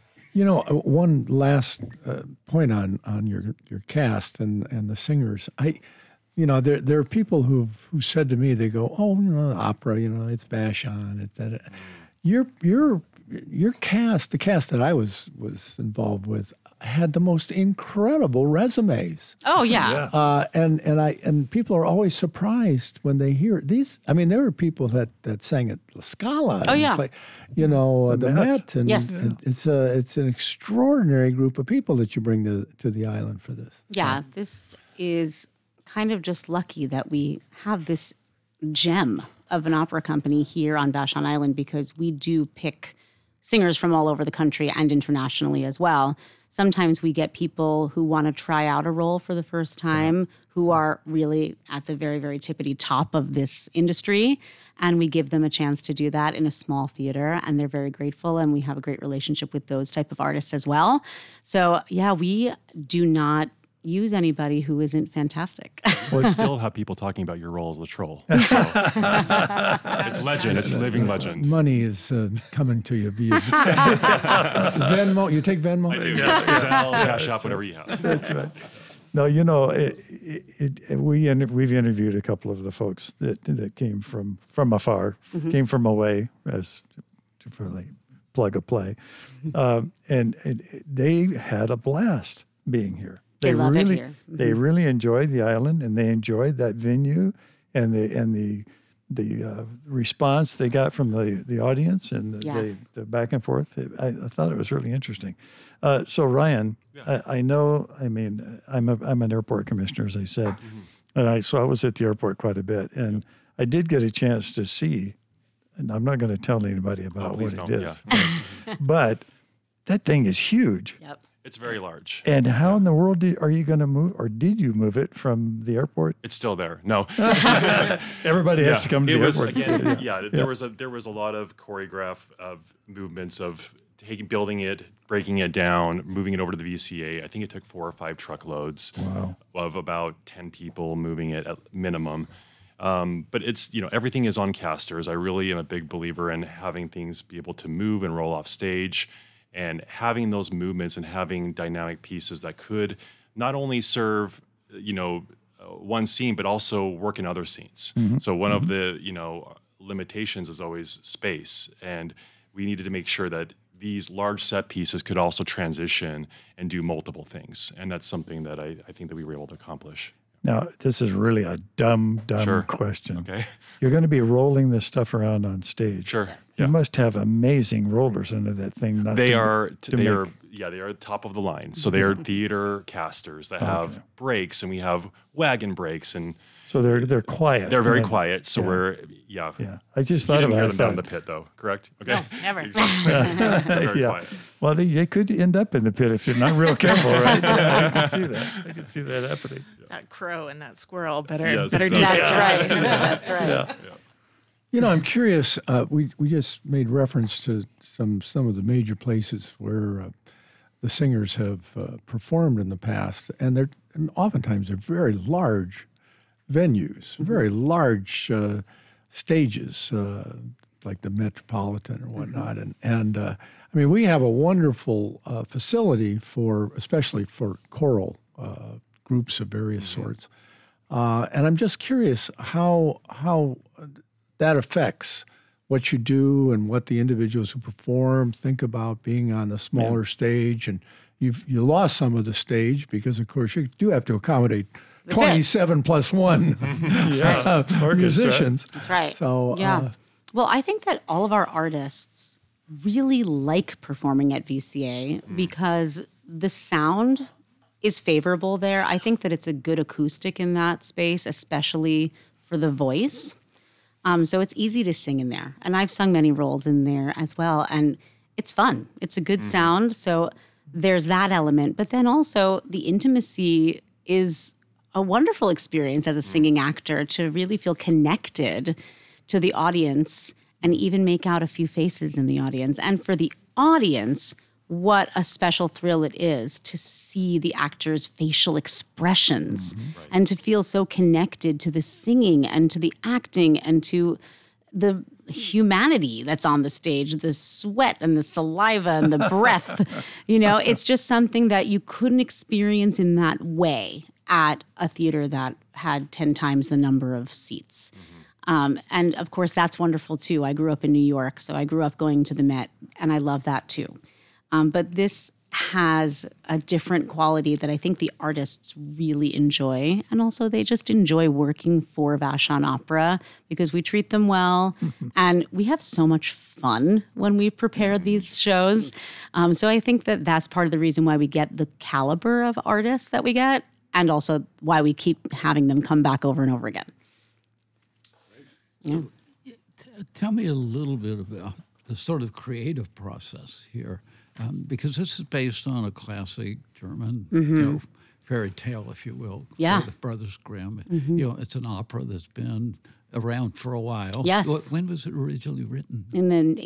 S3: One last point on your cast and the singers. There are people who said to me, they go, opera, it's Vashon, it's that. Your your cast, the cast that I was involved with, had the most incredible resumes.
S7: Oh yeah.
S3: And people are always surprised when they hear these. I mean, there were people that sang at La Scala.
S7: Oh, yeah.
S3: The Met. And,
S7: Yes.
S3: and it's an extraordinary group of people that you bring to the island for this.
S7: Yeah, this is kind of just lucky that we have this gem of an opera company here on Vashon Island, because we do pick singers from all over the country and internationally as well. Sometimes we get people who want to try out a role for the first time, who are really at the very, very tippity top of this industry. And we give them a chance to do that in a small theater. And they're very grateful. And we have a great relationship with those type of artists as well. So, yeah, we do not use anybody who isn't fantastic.
S8: We still have people talking about your role as the troll. So it's legend. It's living legend.
S3: Money is coming to you via Venmo. You take Venmo?
S8: I do. Yes, Zelle, Cash App, whatever you have.
S2: That's right. No, we've interviewed a couple of the folks that came from afar, came from away, as to really plug a play, and they had a blast being here.
S7: They love
S2: really,
S7: it here. Mm-hmm.
S2: They really enjoyed the island, and they enjoyed that venue, and the response they got from the audience, and the back and forth. I thought it was really interesting. So Ryan, I know. I mean, I'm an airport commissioner, as I said, and I was at the airport quite a bit, and I did get a chance to see. And I'm not going to tell anybody about what it is, but that thing is huge.
S7: Yep.
S8: It's very large.
S2: And how in the world are you going to move, or did you move it from the airport?
S8: It's still there. No.
S2: Everybody has to come to the airport.
S8: Again, there was a lot of choreograph of movements of building it, breaking it down, moving it over to the VCA. I think it took 4 or 5 truckloads of about 10 people moving it at minimum. But it's, everything is on casters. I really am a big believer in having things be able to move and roll off stage, and having those movements and having dynamic pieces that could not only serve, one scene, but also work in other scenes. Mm-hmm. So one of the, limitations is always space. And we needed to make sure that these large set pieces could also transition and do multiple things. And that's something that I think that we were able to accomplish.
S2: Now, this is really a dumb question.
S8: Okay.
S2: You're going to be rolling this stuff around on stage.
S8: Sure.
S7: Yes.
S2: You must have amazing rollers into that thing.
S8: They are top of the line. So they are theater casters that have brakes, and we have wagon brakes, and
S2: so they're quiet.
S8: They're very quiet. So we're
S2: I just thought
S8: you didn't
S2: about
S8: hear them down in the pit, though. Correct? Okay.
S7: No, never.
S8: Exactly. Very quiet.
S2: Well, they could end up in the pit if you're not real careful, right? I can see that. I can see that happening.
S9: That crow and that squirrel better
S8: Yes,
S9: do
S8: exactly.
S7: That's right. That's right.
S3: You know, I'm curious. We just made reference to some of the major places where the singers have performed in the past, and oftentimes they're very large venues, very large stages, like the Metropolitan or whatnot. And I mean, we have a wonderful facility especially for choral groups of various sorts. And I'm just curious how that affects what you do and what the individuals who perform think about being on the smaller stage. And you lost some of the stage because, of course, you do have to accommodate 27 plus 1 musicians.
S7: That's right.
S3: So,
S7: well, I think that all of our artists really like performing at VCA because the sound is favorable there. I think that it's a good acoustic in that space, especially for the voice. So it's easy to sing in there. And I've sung many roles in there as well. And it's fun. It's a good sound. So there's that element. But then also the intimacy is a wonderful experience as a singing actor to really feel connected to the audience and even make out a few faces in the audience. And for the audience, what a special thrill it is to see the actors' facial expressions and to feel so connected to the singing and to the acting and to the humanity that's on the stage, the sweat and the saliva and the breath. It's just something that you couldn't experience in that way at a theater that had 10 times the number of seats. And of course, that's wonderful too. I grew up in New York, so I grew up going to the Met, and I love that too. But this has a different quality that I think the artists really enjoy. And also they just enjoy working for Vashon Opera because we treat them well. And we have so much fun when we prepare these shows. So I think that that's part of the reason why we get the caliber of artists that we get, and also why we keep having them come back over and over again. Yeah.
S5: Tell me a little bit about the sort of creative process here. Because this is based on a classic German, fairy tale, if you will.
S7: Yeah.
S5: The Brothers Grimm. It's an opera that's been around for a while.
S7: Yes.
S5: When was it originally written?
S7: In the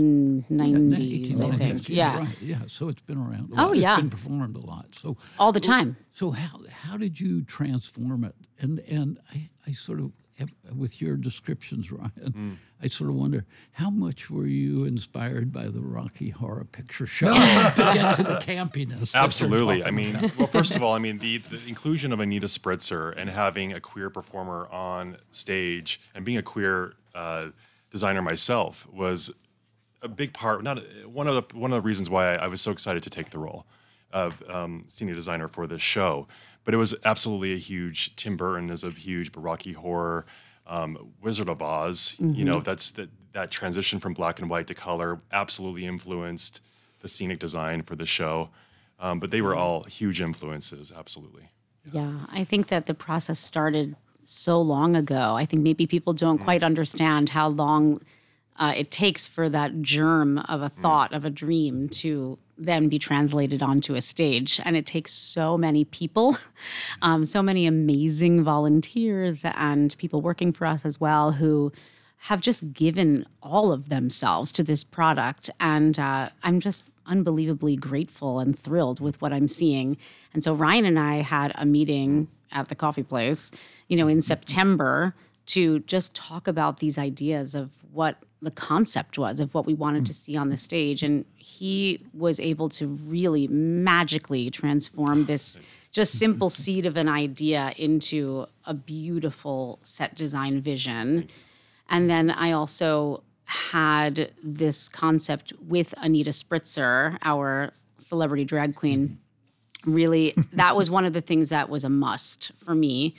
S7: 1890s, I think. Yeah.
S5: Right. Yeah. So it's been around a lot.
S7: Oh, yeah.
S5: It's been performed a lot. So
S7: all the time.
S5: So how did you transform it? And I sort of, with your descriptions, Ryan, I sort of wonder, how much were you inspired by the Rocky Horror Picture Show to get to the campiness?
S8: Absolutely. I mean, well, first of all, I mean, the inclusion of Anita Spritzer and having a queer performer on stage and being a queer designer myself was a big part, one of the reasons why I was so excited to take the role of senior designer for this show. But it was absolutely a huge, Tim Burton is a huge Rocky Horror, Wizard of Oz. You know, that transition from black and white to color absolutely influenced the scenic design for the show. But they were all huge influences, absolutely.
S7: Yeah, I think that the process started so long ago. I think maybe people don't quite understand how long it takes for that germ of a thought, of a dream, to then be translated onto a stage. And it takes so many people, so many amazing volunteers and people working for us as well who have just given all of themselves to this product. And I'm just unbelievably grateful and thrilled with what I'm seeing. And so Ryan and I had a meeting at the coffee place, in September to just talk about these ideas of what the concept was, of what we wanted to see on the stage. And he was able to really magically transform this just simple seed of an idea into a beautiful set design vision. And then I also had this concept with Anita Spritzer, our celebrity drag queen. Really, that was one of the things that was a must for me.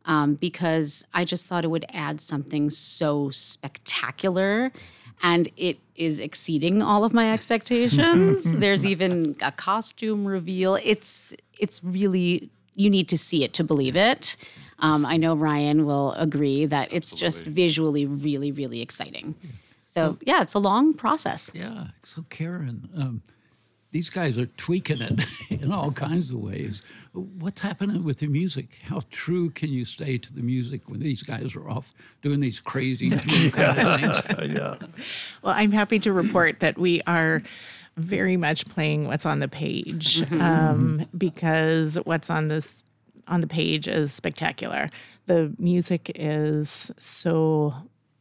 S7: Because I just thought it would add something so spectacular, and it is exceeding all of my expectations. There's even a costume reveal. It's really, you need to see it to believe it. I know Ryan will agree that it's just visually really, really exciting. So yeah, it's a long process.
S5: Yeah. So Karen, these guys are tweaking it in all kinds of ways. What's happening with the music? How true can you stay to the music when these guys are off doing these crazy kind of things?
S2: Yeah.
S9: Well, I'm happy to report that we are very much playing what's on the page, because what's on the page is spectacular. The music is so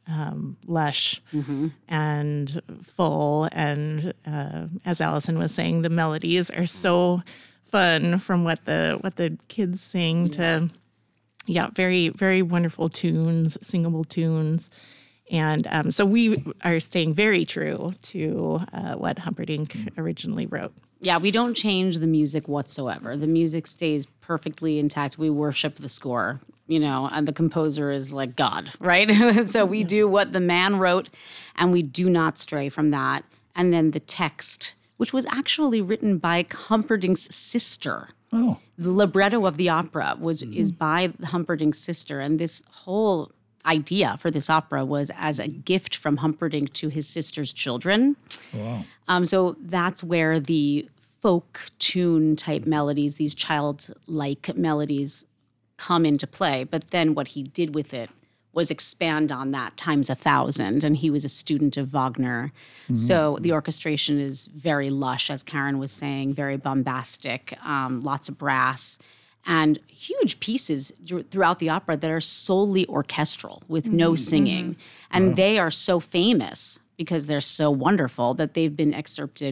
S9: lush and full, and as Allison was saying, the melodies are so fun from what the kids sing to very, very wonderful tunes, singable tunes. And so we are staying very true to what Humperdinck originally wrote.
S7: Yeah, we don't change the music whatsoever. The music stays perfectly intact. We worship the score, and the composer is like God, right? So we do what the man wrote, and we do not stray from that. And then the text, which was actually written by Humperdinck's sister.
S2: Oh.
S7: The libretto of the opera is by Humperdinck's sister, and this whole idea for this opera was as a gift from Humperdinck to his sister's children.
S2: Wow.
S7: So that's where the folk tune type melodies, these childlike melodies, come into play. But then what he did with it was expand on that times 1,000. And he was a student of Wagner. So the orchestration is very lush, as Karen was saying, very bombastic, lots of brass, and huge pieces throughout the opera that are solely orchestral with no singing. And they are so famous because they're so wonderful that they've been excerpted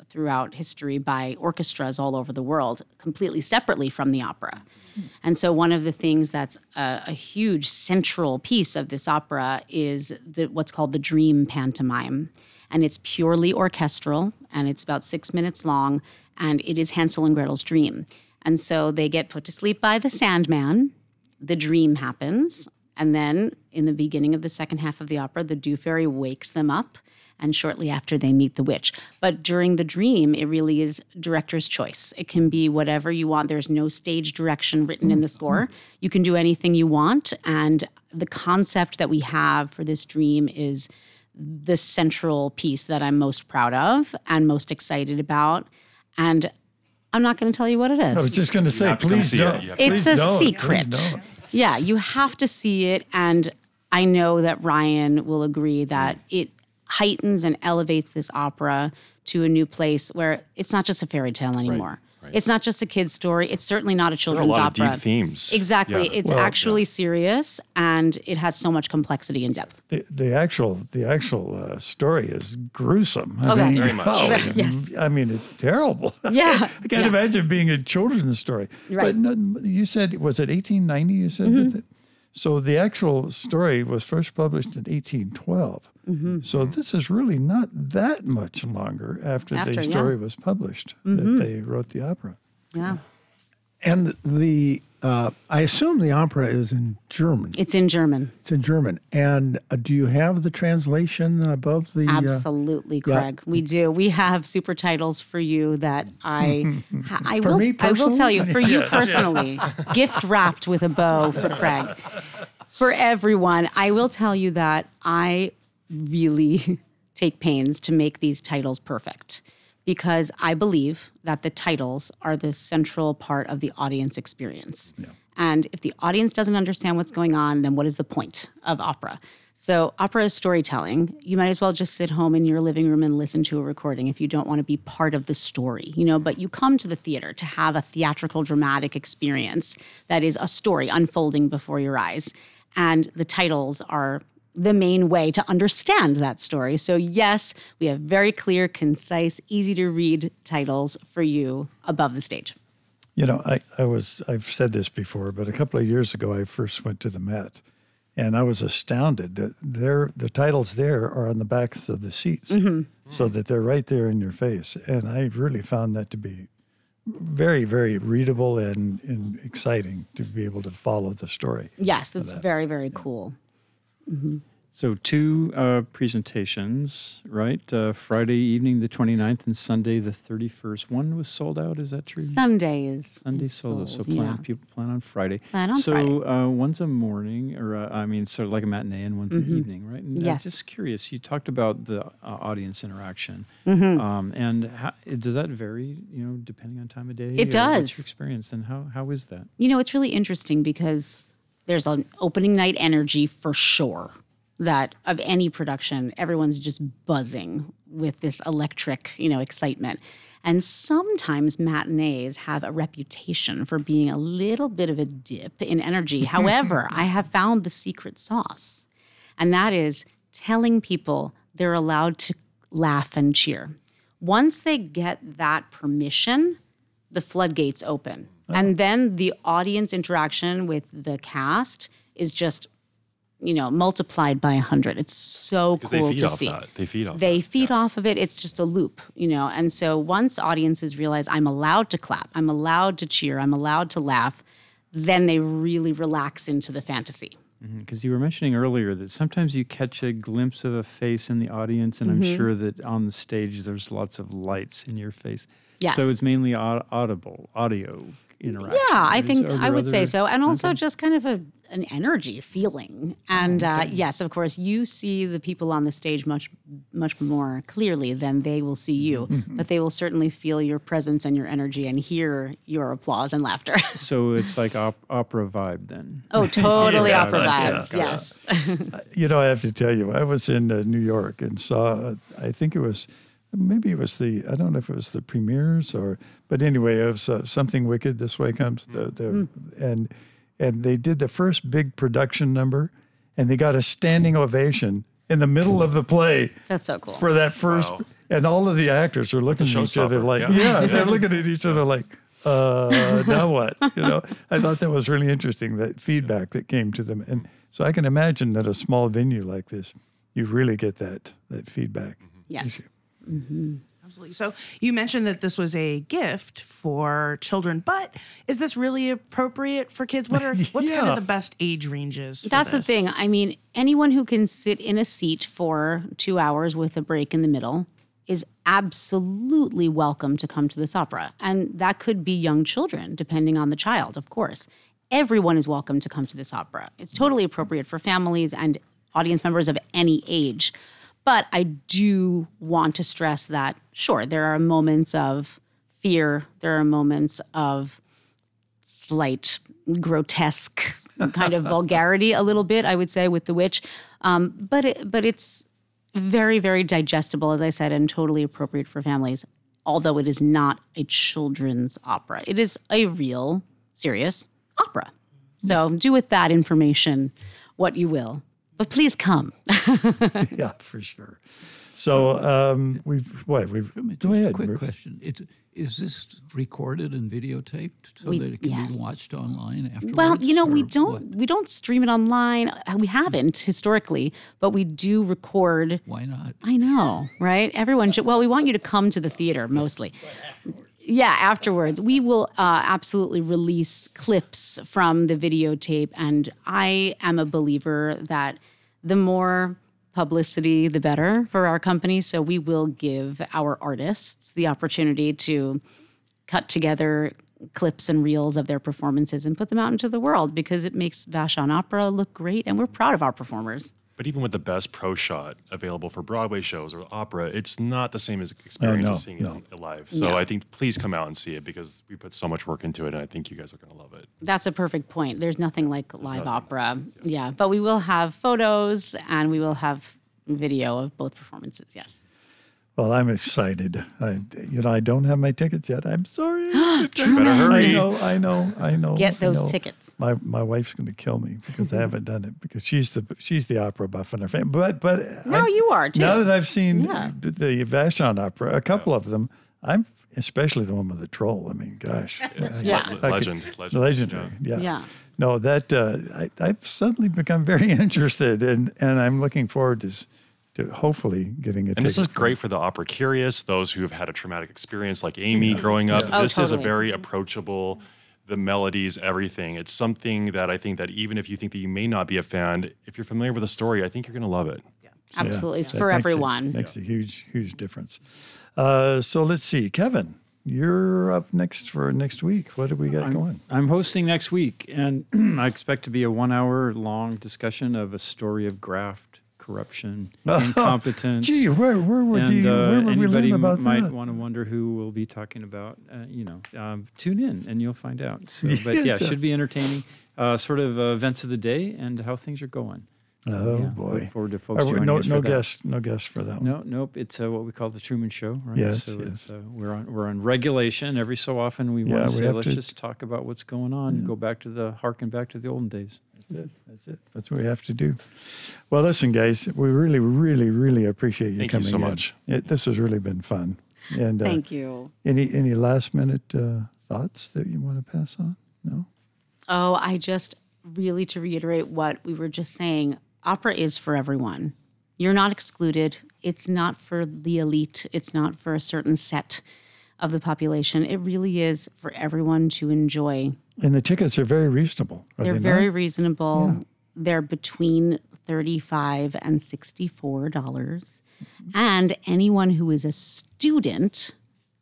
S7: throughout history by orchestras all over the world, completely separately from the opera. And so one of the things that's a huge central piece of this opera is what's called the Dream Pantomime. And it's purely orchestral, and it's about 6 minutes long, and it is Hansel and Gretel's dream. And so they get put to sleep by the Sandman, the dream happens, and then in the beginning of the second half of the opera, the Dew Fairy wakes them up, and shortly after they meet the witch. But during the dream, it really is director's choice. It can be whatever you want. There's no stage direction written in the score. You can do anything you want, and the concept that we have for this dream is the central piece that I'm most proud of and most excited about. And I'm not going to tell you what it is.
S2: I was just going to say, please don't.
S7: It's a secret. Yeah, you have to see it. And I know that Ryan will agree that it heightens and elevates this opera to a new place where it's not just a fairy tale anymore. Right. It's not just a kid's story. It's certainly not a children's opera.
S8: There are a lot of deep themes.
S7: Exactly. Yeah. It's actually serious, and it has so much complexity and depth.
S2: The actual story is gruesome.
S7: I mean,
S8: very much.
S7: Yes.
S2: I mean, it's terrible.
S7: Yeah.
S2: I can't imagine being a children's story.
S7: Right.
S2: But no, you said, was it 1890? You said so the actual story was first published in 1812. So this is really not that much longer after the story was published that they wrote the opera.
S7: Yeah.
S3: And I assume the opera is in German.
S7: It's in German.
S3: It's in German. And do you have the translation above the...
S7: Absolutely, Craig. We do. We have super titles for you that I will tell you, for you personally, gift wrapped with a bow for Craig. For everyone, I will tell you that I really take pains to make these titles perfect, because I believe that the titles are the central part of the audience experience. Yeah. And if the audience doesn't understand what's going on, then what is the point of opera? So opera is storytelling. You might as well just sit home in your living room and listen to a recording if you don't want to be part of the story, but you come to the theater to have a theatrical, dramatic experience that is a story unfolding before your eyes. And the titles are the main way to understand that story. So yes, we have very clear, concise, easy to read titles for you above the stage.
S2: I've said this before, but a couple of years ago, I first went to the Met, and I was astounded that the titles there are on the backs of the seats, so that they're right there in your face. And I really found that to be very, very readable and exciting to be able to follow the story.
S7: Yes, it's very, very cool. Mm-hmm.
S4: So 2 presentations, right? Friday evening, the 29th, and Sunday, the 31st. One was sold out, is that true?
S7: Sunday is
S4: sold. So people plan on Friday.
S7: Friday.
S4: So one's a morning, or sort of like a matinee, and one's an evening, right? And
S7: yes.
S4: I'm just curious, you talked about the audience interaction.
S7: Mm-hmm.
S4: And does that vary, depending on time of day?
S7: It does.
S4: What's your experience, and how is that?
S7: It's really interesting because there's an opening night energy for sure. That of any production, everyone's just buzzing with this electric, excitement. And sometimes matinees have a reputation for being a little bit of a dip in energy. However, I have found the secret sauce, and that is telling people they're allowed to laugh and cheer. Once they get that permission, the floodgates open. Oh. And then the audience interaction with the cast is just multiplied by 100. It's so cool to see.
S8: They feed off
S7: They feed off of it. It's just a loop, And so once audiences realize I'm allowed to clap, I'm allowed to cheer, I'm allowed to laugh, then they really relax into the fantasy.
S4: Because you were mentioning earlier that sometimes you catch a glimpse of a face in the audience, and I'm sure that on the stage there's lots of lights in your face.
S7: Yes.
S4: So it's mainly audio interaction.
S7: Yeah, I think I would say so. And also just kind of an energy feeling. And yes, of course, you see the people on the stage much more clearly than they will see you. But they will certainly feel your presence and your energy and hear your applause and laughter.
S4: So it's like opera vibe then.
S7: Oh, totally opera vibes, yes.
S2: I have to tell you, I was in New York and saw, I think it was, maybe it was I don't know if it was the premieres but anyway, it was Something Wicked, This Way Comes, and they did the first big production number, and they got a standing ovation in the middle of the play.
S7: That's so cool.
S2: For that first, And all of the actors are looking at each other like, they're looking at each other like, now what? I thought that was really interesting, that feedback that came to them. And so I can imagine that a small venue like this, you really get that feedback.
S7: Yes.
S6: Absolutely. So you mentioned that this was a gift for children, but is this really appropriate for kids? What's kind of the best age ranges?
S7: That's the thing. I mean, anyone who can sit in a seat for 2 hours with a break in the middle is absolutely welcome to come to this opera. And that could be young children, depending on the child, of course. Everyone is welcome to come to this opera. It's totally appropriate for families and audience members of any age. But I do want to stress that, sure, there are moments of fear. There are moments of slight grotesque kind of vulgarity a little bit, I would say, with The Witch. But it's very, very digestible, as I said, and totally appropriate for families, although it is not a children's opera. It is a real, serious opera. So do with that information what you will. But please come.
S2: Yeah, for sure. So we've go ahead.
S5: Quick
S2: Bruce.
S5: question. Is this recorded and videotaped so that it can be watched online afterwards?
S7: Well, we don't stream it online. We haven't historically, but we do record.
S5: Why not?
S7: I know, right? Everyone should. Well, we want you to come to the theater mostly. Yeah, afterwards. We will absolutely release clips from the videotape. And I am a believer that the more publicity, the better for our company. So we will give our artists the opportunity to cut together clips and reels of their performances and put them out into the world, because it makes Vashon Opera look great. And we're proud of our performers.
S8: But even with the best pro shot available for Broadway shows or opera, it's not the same as experience as seeing it live. So I think please come out and see it, because we put so much work into it, and I think you guys are going to love it.
S7: That's a perfect point. There's nothing like live opera. Yeah, but we will have photos and we will have video of both performances, yes.
S2: Well, I'm excited. I don't have my tickets yet. I'm sorry.
S8: You better hurry.
S2: I know.
S7: Get those tickets.
S2: My wife's going to kill me because I haven't done it, because she's the opera buff in our family. But
S7: no, you are too.
S2: Now that I've seen the Vashon opera, a couple of them, I'm especially the one with the troll. I mean, gosh, legendary. Yeah. No, that I've suddenly become very interested, and I'm looking forward to hopefully getting a ticket.
S8: And this is great for the opera curious, those who have had a traumatic experience like Amy growing up. This is a very approachable, the melodies, everything. It's something that I think that even if you think that you may not be a fan, if you're familiar with the story, I think you're going to love it.
S7: Yeah. Absolutely. It's for everyone.
S2: Makes a huge, huge difference. So let's see. Kevin, you're up next for next week. What do we got going?
S4: I'm hosting next week, and I expect to be a 1-hour-long discussion of a story of graft, corruption, incompetence.
S2: Gee, where would we learn about that?
S4: Anybody might want to wonder who we'll be talking about. Tune in and you'll find out. So, but it should be entertaining. Sort of events of the day and how things are going.
S2: Oh boy!
S4: Look forward to folks joining us for that.
S2: No guest for that one.
S4: Nope. It's what we call the Truman Show, right?
S2: Yes.
S4: So it's we're on regulation. Every so often we want to say, let's just talk about what's going on and harken back to the olden days.
S2: That's it. That's what we have to do. Well, listen, guys, we really, really, really appreciate you coming in.
S8: Thank you so much.
S2: This has really been fun. And
S7: thank you.
S2: Any last minute thoughts that you want to pass on? No?
S7: Oh, I just really, to reiterate what we were just saying, opera is for everyone. You're not excluded. It's not for the elite. It's not for a certain set of the population. It really is for everyone to enjoy.
S2: And the tickets are very reasonable.
S7: They're very reasonable. Yeah. They're between $35 and $64. And anyone who is a student,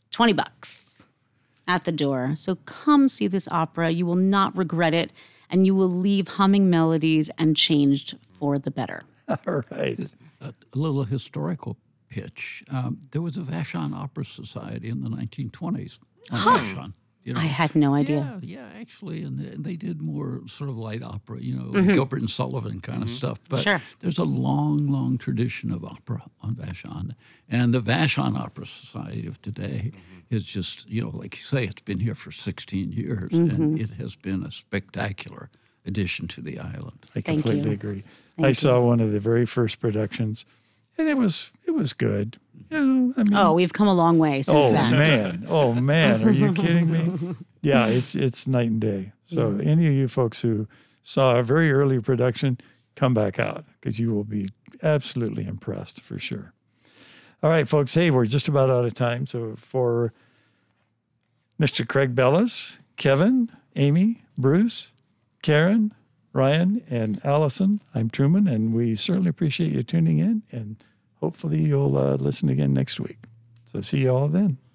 S7: $20 at the door. So come see this opera. You will not regret it, and you will leave humming melodies and changed for the better.
S2: All right.
S5: A little historical pitch. There was a Vashon Opera Society in the 1920s. Vashon.
S7: I had no idea.
S5: Yeah, actually, and they did more sort of light opera, Gilbert and Sullivan kind of stuff. But there's a long, long tradition of opera on Vashon. And the Vashon Opera Society of today is just, like you say, it's been here for 16 years, and it has been a spectacular addition to the island.
S2: I completely agree. I saw one of the very first productions, and it was good. You know, I mean,
S7: Oh, we've come a long way since then.
S2: Oh man, are you kidding me? Yeah, it's night and day. So any of you folks who saw a very early production, come back out because you will be absolutely impressed for sure. All right, folks. Hey, we're just about out of time. So for Mr. Craig Bellis, Kevin, Amy, Bruce, Karen, Ryan, and Allison, I'm Truman, and we certainly appreciate you tuning in, and hopefully you'll listen again next week. So see you all then.